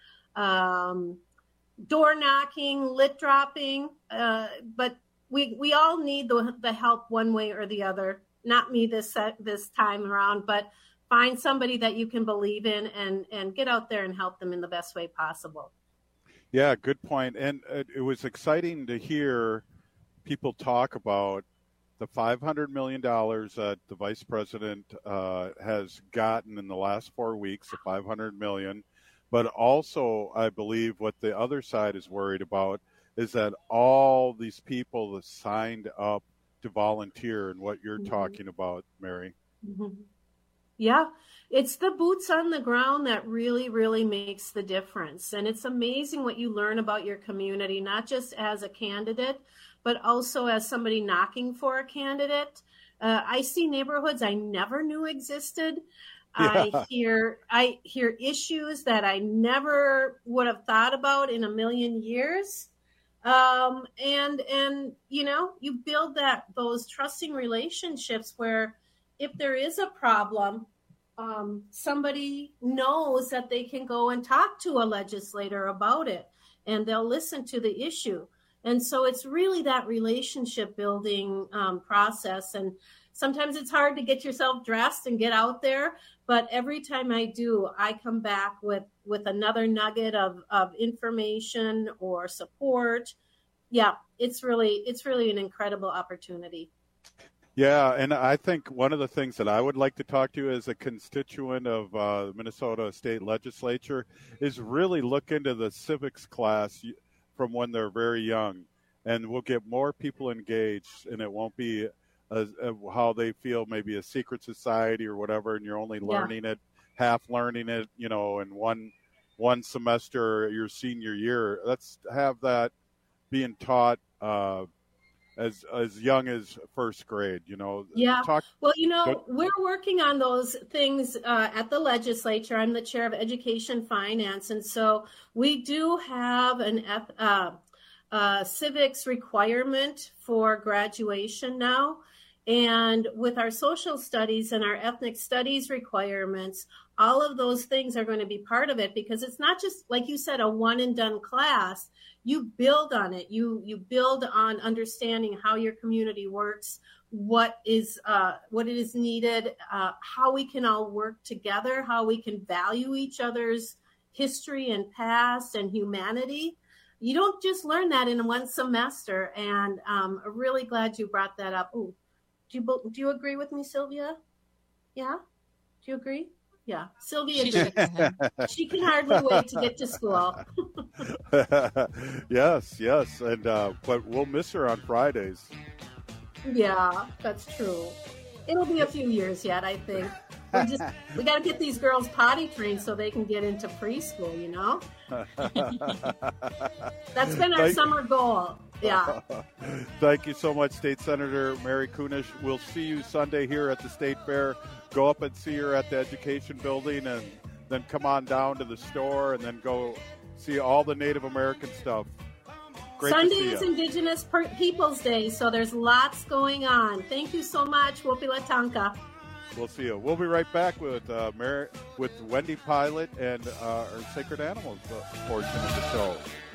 Speaker 26: um, door knocking, lit dropping, uh, but we we all need the the help one way or the other. Not me this this time around, but find somebody that you can believe in and and get out there and help them in the best way possible.
Speaker 19: Yeah, good point. And it, it was exciting to hear people talk about the five hundred million dollars that the vice president uh, has gotten in the last four weeks, the five hundred million dollars. But also, I believe what the other side is worried about is that all these people that signed up to volunteer, and what you're mm-hmm. talking about, Mary.
Speaker 26: Mm-hmm. Yeah, it's the boots on the ground that really, really makes the difference. And it's amazing what you learn about your community, not just as a candidate, but also as somebody knocking for a candidate. Uh, I see neighborhoods I never knew existed. Yeah. I hear I hear issues that I never would have thought about in a million years. Um, and, and, you know, you build that, those trusting relationships where if there is a problem, um, somebody knows that they can go and talk to a legislator about it, and they'll listen to the issue. And so it's really that relationship building um, process. And sometimes it's hard to get yourself dressed and get out there. But every time I do, I come back with, with another nugget of, of information or support. Yeah, it's really it's really an incredible opportunity.
Speaker 19: Yeah, and I think one of the things that I would like to talk to you as a constituent of uh, the Minnesota State Legislature is really look into the civics class from when they're very young, and we'll get more people engaged, and it won't be a, a, how they feel maybe a secret society or whatever, and you're only learning yeah. it, half learning it, you know, in one one semester your senior year. Let's have that being taught uh, as as young as first grade, you know.
Speaker 26: Yeah.
Speaker 19: Talk,
Speaker 26: well, you know,
Speaker 19: go,
Speaker 26: we're working on those things uh, at the legislature. I'm the chair of Education Finance, and so we do have an uh, uh, civics requirement for graduation now. And with our social studies and our ethnic studies requirements, all of those things are going to be part of it, because it's not just, like you said, a one and done class. You build on it. You you build on understanding how your community works, what is uh, what it is needed, uh, how we can all work together, how we can value each other's history and past and humanity. You don't just learn that in one semester. And um, I'm really glad you brought that up. Ooh, do you do you agree with me, Sylvia? Yeah, do you agree? Yeah, Sylvia, she, she can hardly wait to get to school.
Speaker 19: yes, yes, and uh, but we'll miss her on Fridays.
Speaker 26: Yeah, that's true. It'll be a few years yet, I think. We just we got to get these girls potty trained so they can get into preschool. You know, that's been our Thank summer goal. Yeah.
Speaker 19: Thank you so much, State Senator Mary Kunesh. We'll see you Sunday here at the State Fair. Go up and see her at the Education Building, and then come on down to the store, and then go see all the Native American stuff. Great
Speaker 26: Sunday
Speaker 19: to see
Speaker 26: is
Speaker 19: you.
Speaker 26: Indigenous Peoples Day, so there's lots going on. Thank you so much, Wopilatanka.
Speaker 19: We'll see you. We'll be right back with uh, Mary, with Wendy Pilot and uh, our Sacred Animals uh, portion of the show.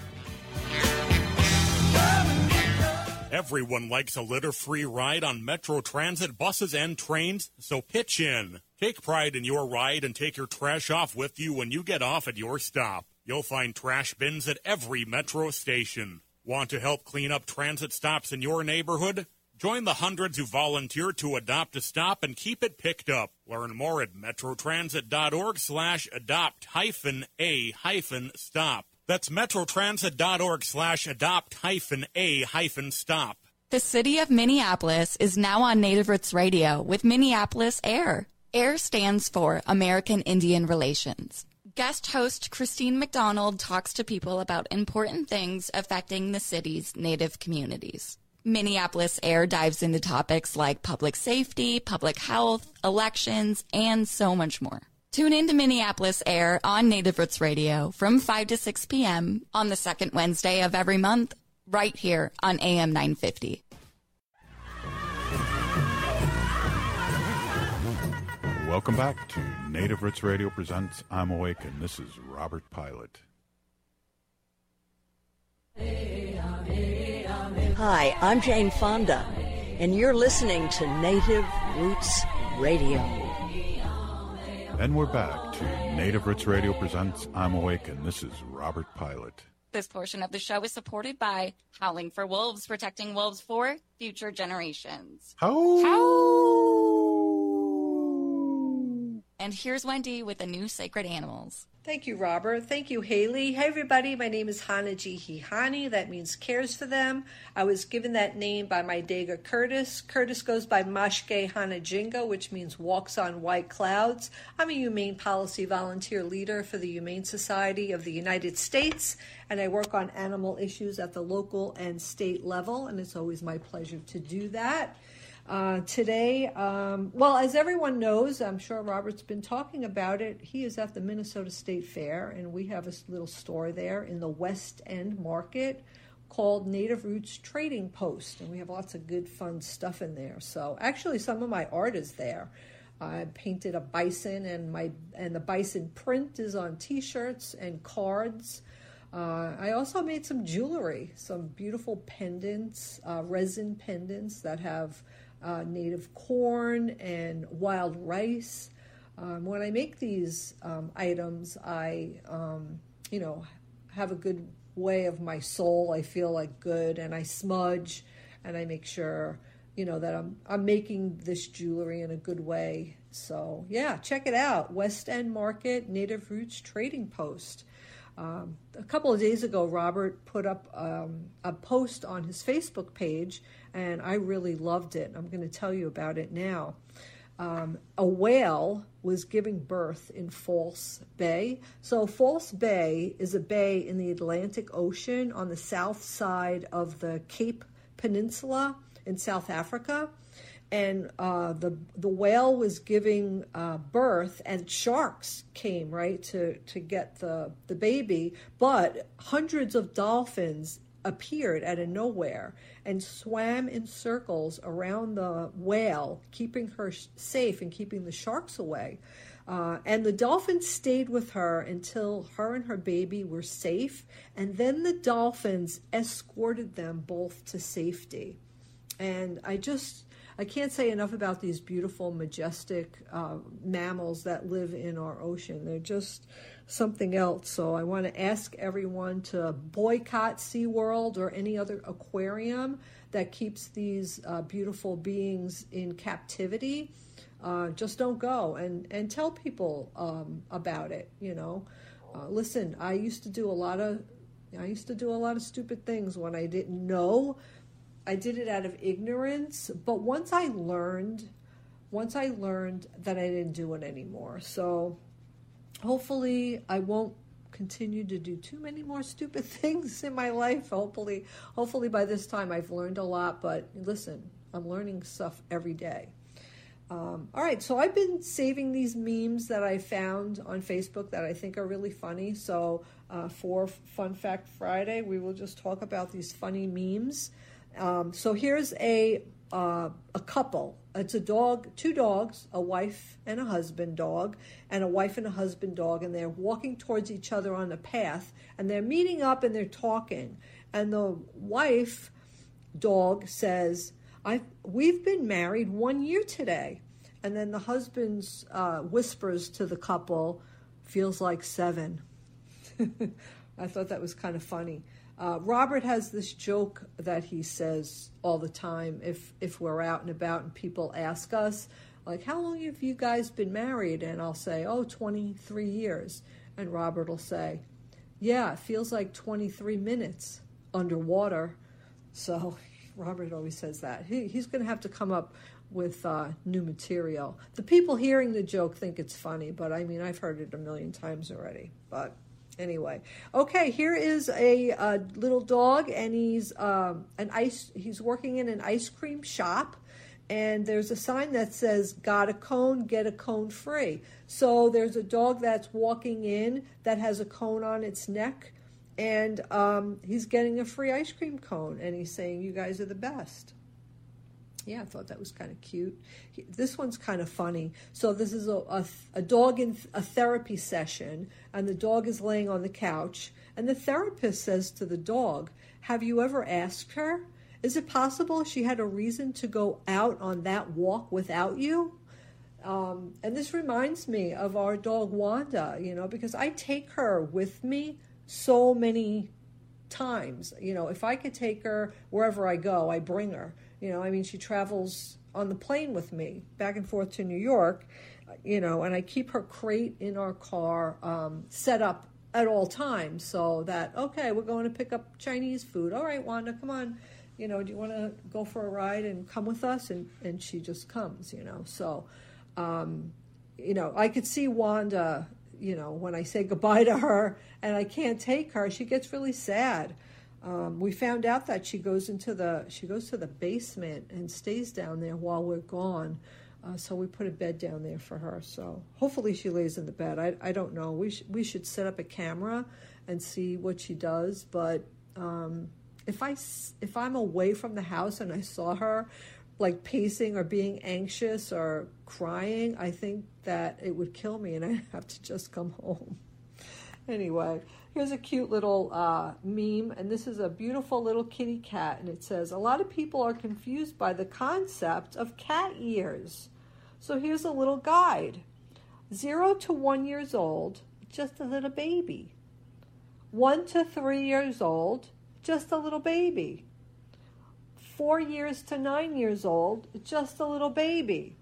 Speaker 5: Everyone likes a litter-free ride on Metro Transit buses and trains, so pitch in. Take pride in your ride and take your trash off with you when you get off at your stop. You'll find trash bins at every Metro station. Want to help clean up transit stops in your neighborhood? Join the hundreds who volunteer to adopt a stop and keep it picked up. Learn more at metrotransit.org slash adopt hyphen a hyphen stop. That's metrotransit.org slash adopt hyphen a hyphen stop.
Speaker 25: The city of Minneapolis is now on Native Roots Radio with Minneapolis AIR. AIR stands for American Indian Relations. Guest host Christine McDonald talks to people about important things affecting the city's Native communities. Minneapolis AIR dives into topics like public safety, public health, elections, and so much more. Tune in to Minneapolis AIR on Native Roots Radio from five to six p.m. on the second Wednesday of every month, right here on A M nine fifty.
Speaker 19: Welcome back to Native Roots Radio presents I'm Awake, and this is Robert Pilot.
Speaker 2: Hi, I'm Jane Fonda, and you're listening to Native Roots Radio.
Speaker 19: And we're back to Native Roots Radio presents I'm Awake, and this is Robert Pilot.
Speaker 25: This portion of the show is supported by Howling for Wolves, protecting wolves for future generations.
Speaker 19: How?
Speaker 25: How? And here's Wendy with the new Sacred Animals.
Speaker 3: Thank you, Robert. Thank you, Haley. Hey, everybody. My name is Hanaji Hihani. That means cares for them. I was given that name by my Dega Curtis. Curtis goes by Mashke Hanajinga, which means walks on white clouds. I'm a humane policy volunteer leader for the Humane Society of the United States, and I work on animal issues at the local and state level, and it's always my pleasure to do that. Uh, today, um, well, as everyone knows, I'm sure Robert's been talking about it, he is at the Minnesota State Fair, and we have a little store there in the West End Market called Native Roots Trading Post, and we have lots of good, fun stuff in there. So actually, some of my art is there. I painted a bison, and my and the bison print is on T-shirts and cards. Uh, I also made some jewelry, some beautiful pendants, uh, resin pendants that have uh, native corn and wild rice. Um, when I make these um, items, I, um, you know, have a good way of my soul. I feel like good, and I smudge, and I make sure, you know, that I'm I'm making this jewelry in a good way. So yeah, check it out. West End Market Native Roots Trading Post. Um, a couple of days ago, Robert put up um, a post on his Facebook page, and I really loved it. I'm going to tell you about it now. Um, a whale was giving birth in False Bay. So False Bay is a bay in the Atlantic Ocean on the south side of the Cape Peninsula in South Africa. And uh, the the whale was giving uh, birth, and sharks came, right, to, to get the, the baby. But hundreds of dolphins appeared out of nowhere and swam in circles around the whale, keeping her safe and keeping the sharks away. Uh, and the dolphins stayed with her until her and her baby were safe. And then the dolphins escorted them both to safety. And I just... I can't say enough about these beautiful, majestic uh, mammals that live in our ocean. They're just something else. So I want to ask everyone to boycott SeaWorld or any other aquarium that keeps these uh, beautiful beings in captivity. Uh, just don't go, and, and tell people um, about it, you know. Uh, listen, I used to do a lot of, I used to do a lot of stupid things when I didn't know. I did it out of ignorance, but once I learned, once I learned that I didn't do it anymore. So hopefully I won't continue to do too many more stupid things in my life. Hopefully, hopefully by this time I've learned a lot, but listen, I'm learning stuff every day. Um, all right, so I've been saving these memes that I found on Facebook that I think are really funny. So uh, for Fun Fact Friday, we will just talk about these funny memes. Um, so here's a uh, a couple. It's a dog, two dogs, a wife and a husband dog, and a wife and a husband dog, and they're walking towards each other on a path, and they're meeting up and they're talking. And the wife dog says, "I we've been married one year today," and then the husband uh, whispers to the couple, "Feels like seven." I thought that was kind of funny. Uh, Robert has this joke that he says all the time if if we're out and about and people ask us, like, how long have you guys been married? And I'll say, oh, twenty-three years. And Robert will say, yeah, it feels like twenty-three minutes underwater. So Robert always says that. He, he's going to have to come up with uh, new material. The people hearing the joke think it's funny, but I mean, I've heard it a million times already. But anyway, okay, here is a, a little dog, and he's um, an ice. He's working in an ice cream shop, and there's a sign that says, "Got a cone, get a cone free." So there's a dog that's walking in that has a cone on its neck, and um, he's getting a free ice cream cone, and he's saying, "You guys are the best." Yeah, I thought that was kind of cute. This one's kind of funny. So this is a, a, a dog in a therapy session, and the dog is laying on the couch, and the therapist says to the dog, "Have you ever asked her? Is it possible she had a reason to go out on that walk without you?" Um, and this reminds me of our dog Wanda, you know, because I take her with me so many times. You know, if I could take her wherever I go, I bring her. You know, I mean, she travels on the plane with me back and forth to New York, you know, and I keep her crate in our car um, set up at all times so that, okay, we're going to pick up Chinese food. All right, Wanda, come on. You know, do you want to go for a ride and come with us? And, and she just comes, you know. So, um, you know, I could see Wanda, you know, when I say goodbye to her and I can't take her, she gets really sad. Um, we found out that she goes into the she goes to the basement and stays down there while we're gone. Uh, so we put a bed down there for her. So hopefully she lays in the bed. I I don't know. We sh- we should set up a camera and see what she does. But um, if I if I'm away from the house and I saw her like pacing or being anxious or crying, I think that it would kill me and I'd have to just come home. Anyway, Here's a cute little uh, meme, and this is a beautiful little kitty cat, and it says, a lot of people are confused by the concept of cat ears. So here's a little guide. Zero to one years old, just a little baby. One to three years old, just a little baby. Four years to nine years old, just a little baby.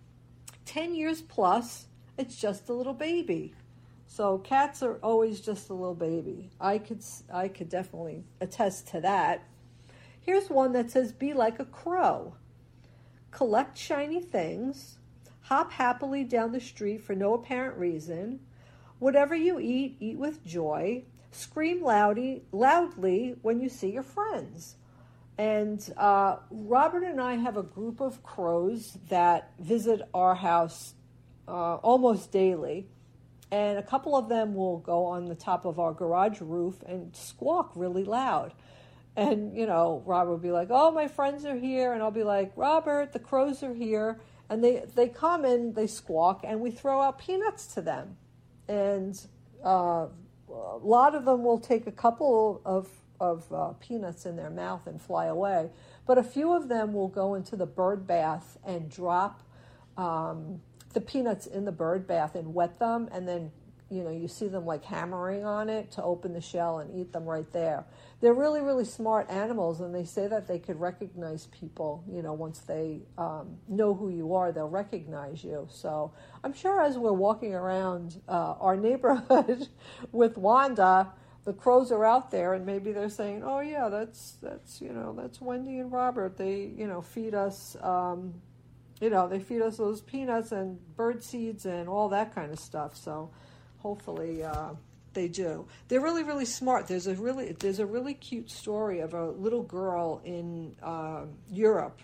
Speaker 3: Ten years plus, it's just a little baby. So cats are always just a little baby. I could I could definitely attest to that. Here's one that says, be like a crow. Collect shiny things. Hop happily down the street for no apparent reason. Whatever you eat, eat with joy. Scream loudly, loudly when you see your friends. And uh, Robert and I have a group of crows that visit our house uh, almost daily. And a couple of them will go on the top of our garage roof and squawk really loud. And, you know, Robert will be like, oh, my friends are here. And I'll be like, Robert, the crows are here. And they, they come and they squawk, and we throw out peanuts to them. And uh, a lot of them will take a couple of, of uh, peanuts in their mouth and fly away. But a few of them will go into the bird bath and drop um, the peanuts in the bird bath and wet them, and then, you know, you see them like hammering on it to open the shell and eat them right there. They're really, really smart animals, and they say that they could recognize people, you know, once they um, know who you are, they'll recognize you. So I'm sure as we're walking around uh, our neighborhood with Wanda, the crows are out there, and maybe they're saying, oh yeah, that's, that's you know, that's Wendy and Robert. They, you know, feed us, um, you know, they feed us those peanuts and bird seeds and all that kind of stuff. So hopefully uh, they do. They're really, really smart. There's a really, there's a really cute story of a little girl in uh, Europe,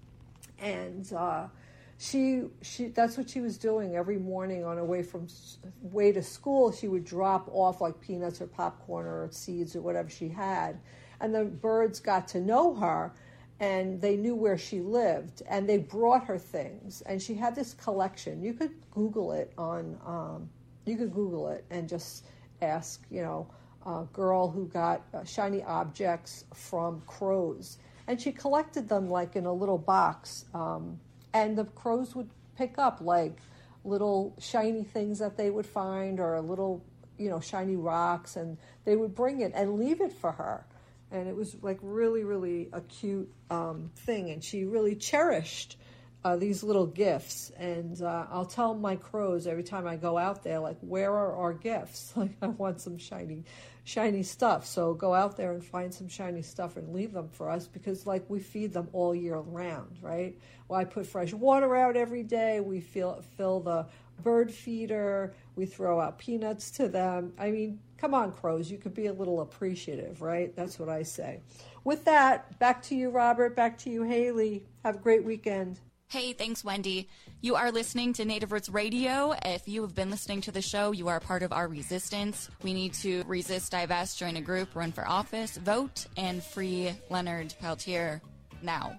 Speaker 3: and uh, she, she, that's what she was doing every morning on her way from way to school. She would drop off like peanuts or popcorn or seeds or whatever she had, and the birds got to know her. And they knew where she lived, and they brought her things. And she had this collection. You could Google it on, um, you could Google it and just ask, you know, a girl who got uh, shiny objects from crows. And she collected them like in a little box. Um, and the crows would pick up like little shiny things that they would find, or little, you know, shiny rocks, and they would bring it and leave it for her. And it was like really, really a cute um, thing. And she really cherished uh, these little gifts. And uh, I'll tell my crows every time I go out there, like, where are our gifts? Like, I want some shiny, shiny stuff. So go out there and find some shiny stuff and leave them for us, because, like, we feed them all year round, right? Well, I put fresh water out every day. We fill, fill the bird feeder. We throw out peanuts to them. I mean, come on, crows, you could be a little appreciative, right? That's what I say. With that, back to you, Robert. Back to you, Haley. Have a great weekend.
Speaker 25: Hey, thanks, Wendy. You are listening to Native Roots Radio. If you have been listening to the show, you are part of our resistance. We need to resist, divest, join a group, run for office, vote, and free Leonard Peltier now.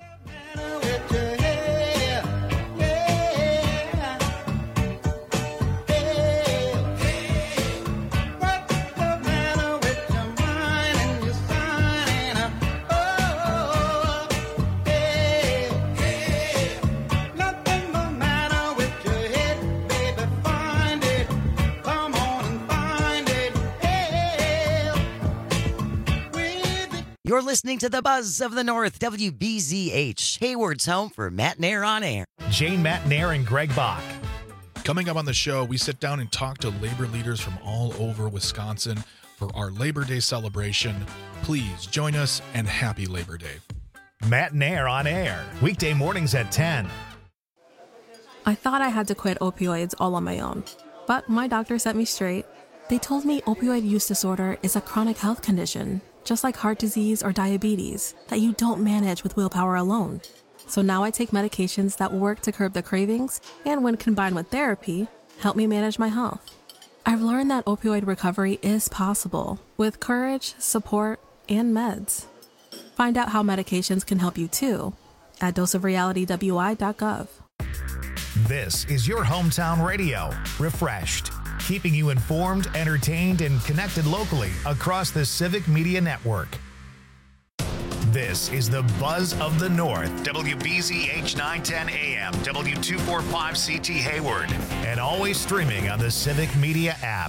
Speaker 4: You're listening to the Buzz of the North, W B Z H, Hayward's home for Matt Nair on Air.
Speaker 1: Jane Matt Nair and Greg Bach.
Speaker 7: Coming up on the show, we sit down and talk to labor leaders from all over Wisconsin for our Labor Day celebration. Please join us, and happy Labor Day.
Speaker 1: Matt Nair on Air, weekday mornings at ten.
Speaker 13: I thought I had to quit opioids all on my own, but my doctor set me straight. They told me opioid use disorder is a chronic health condition, just like heart disease or diabetes, that you don't manage with willpower alone. So now I take medications that work to curb the cravings, and when combined with therapy, help me manage my health. I've learned that opioid recovery is possible with courage, support, and meds. Find out how medications can help you too at dose of reality w i dot gov.
Speaker 1: This is your hometown radio, refreshed. keeping you informed, entertained, and connected locally across the Civic Media Network. This is the Buzz of the North, W B Z H nine ten A M, W two forty-five C T Hayward, and always streaming on the Civic Media app.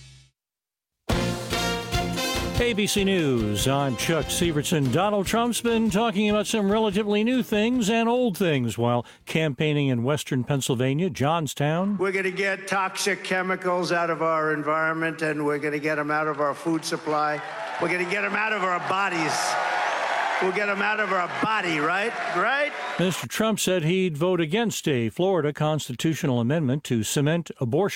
Speaker 6: A B C News, I'm Chuck Severson. Donald Trump's been talking about some relatively new things and old things while campaigning in western Pennsylvania, Johnstown.
Speaker 8: We're going to get toxic chemicals out of our environment, and we're going to get them out of our food supply. We're going to get them out of our bodies. We'll get them out of our body, right? Right?
Speaker 6: Mister Trump said he'd vote against a Florida constitutional amendment to cement abortion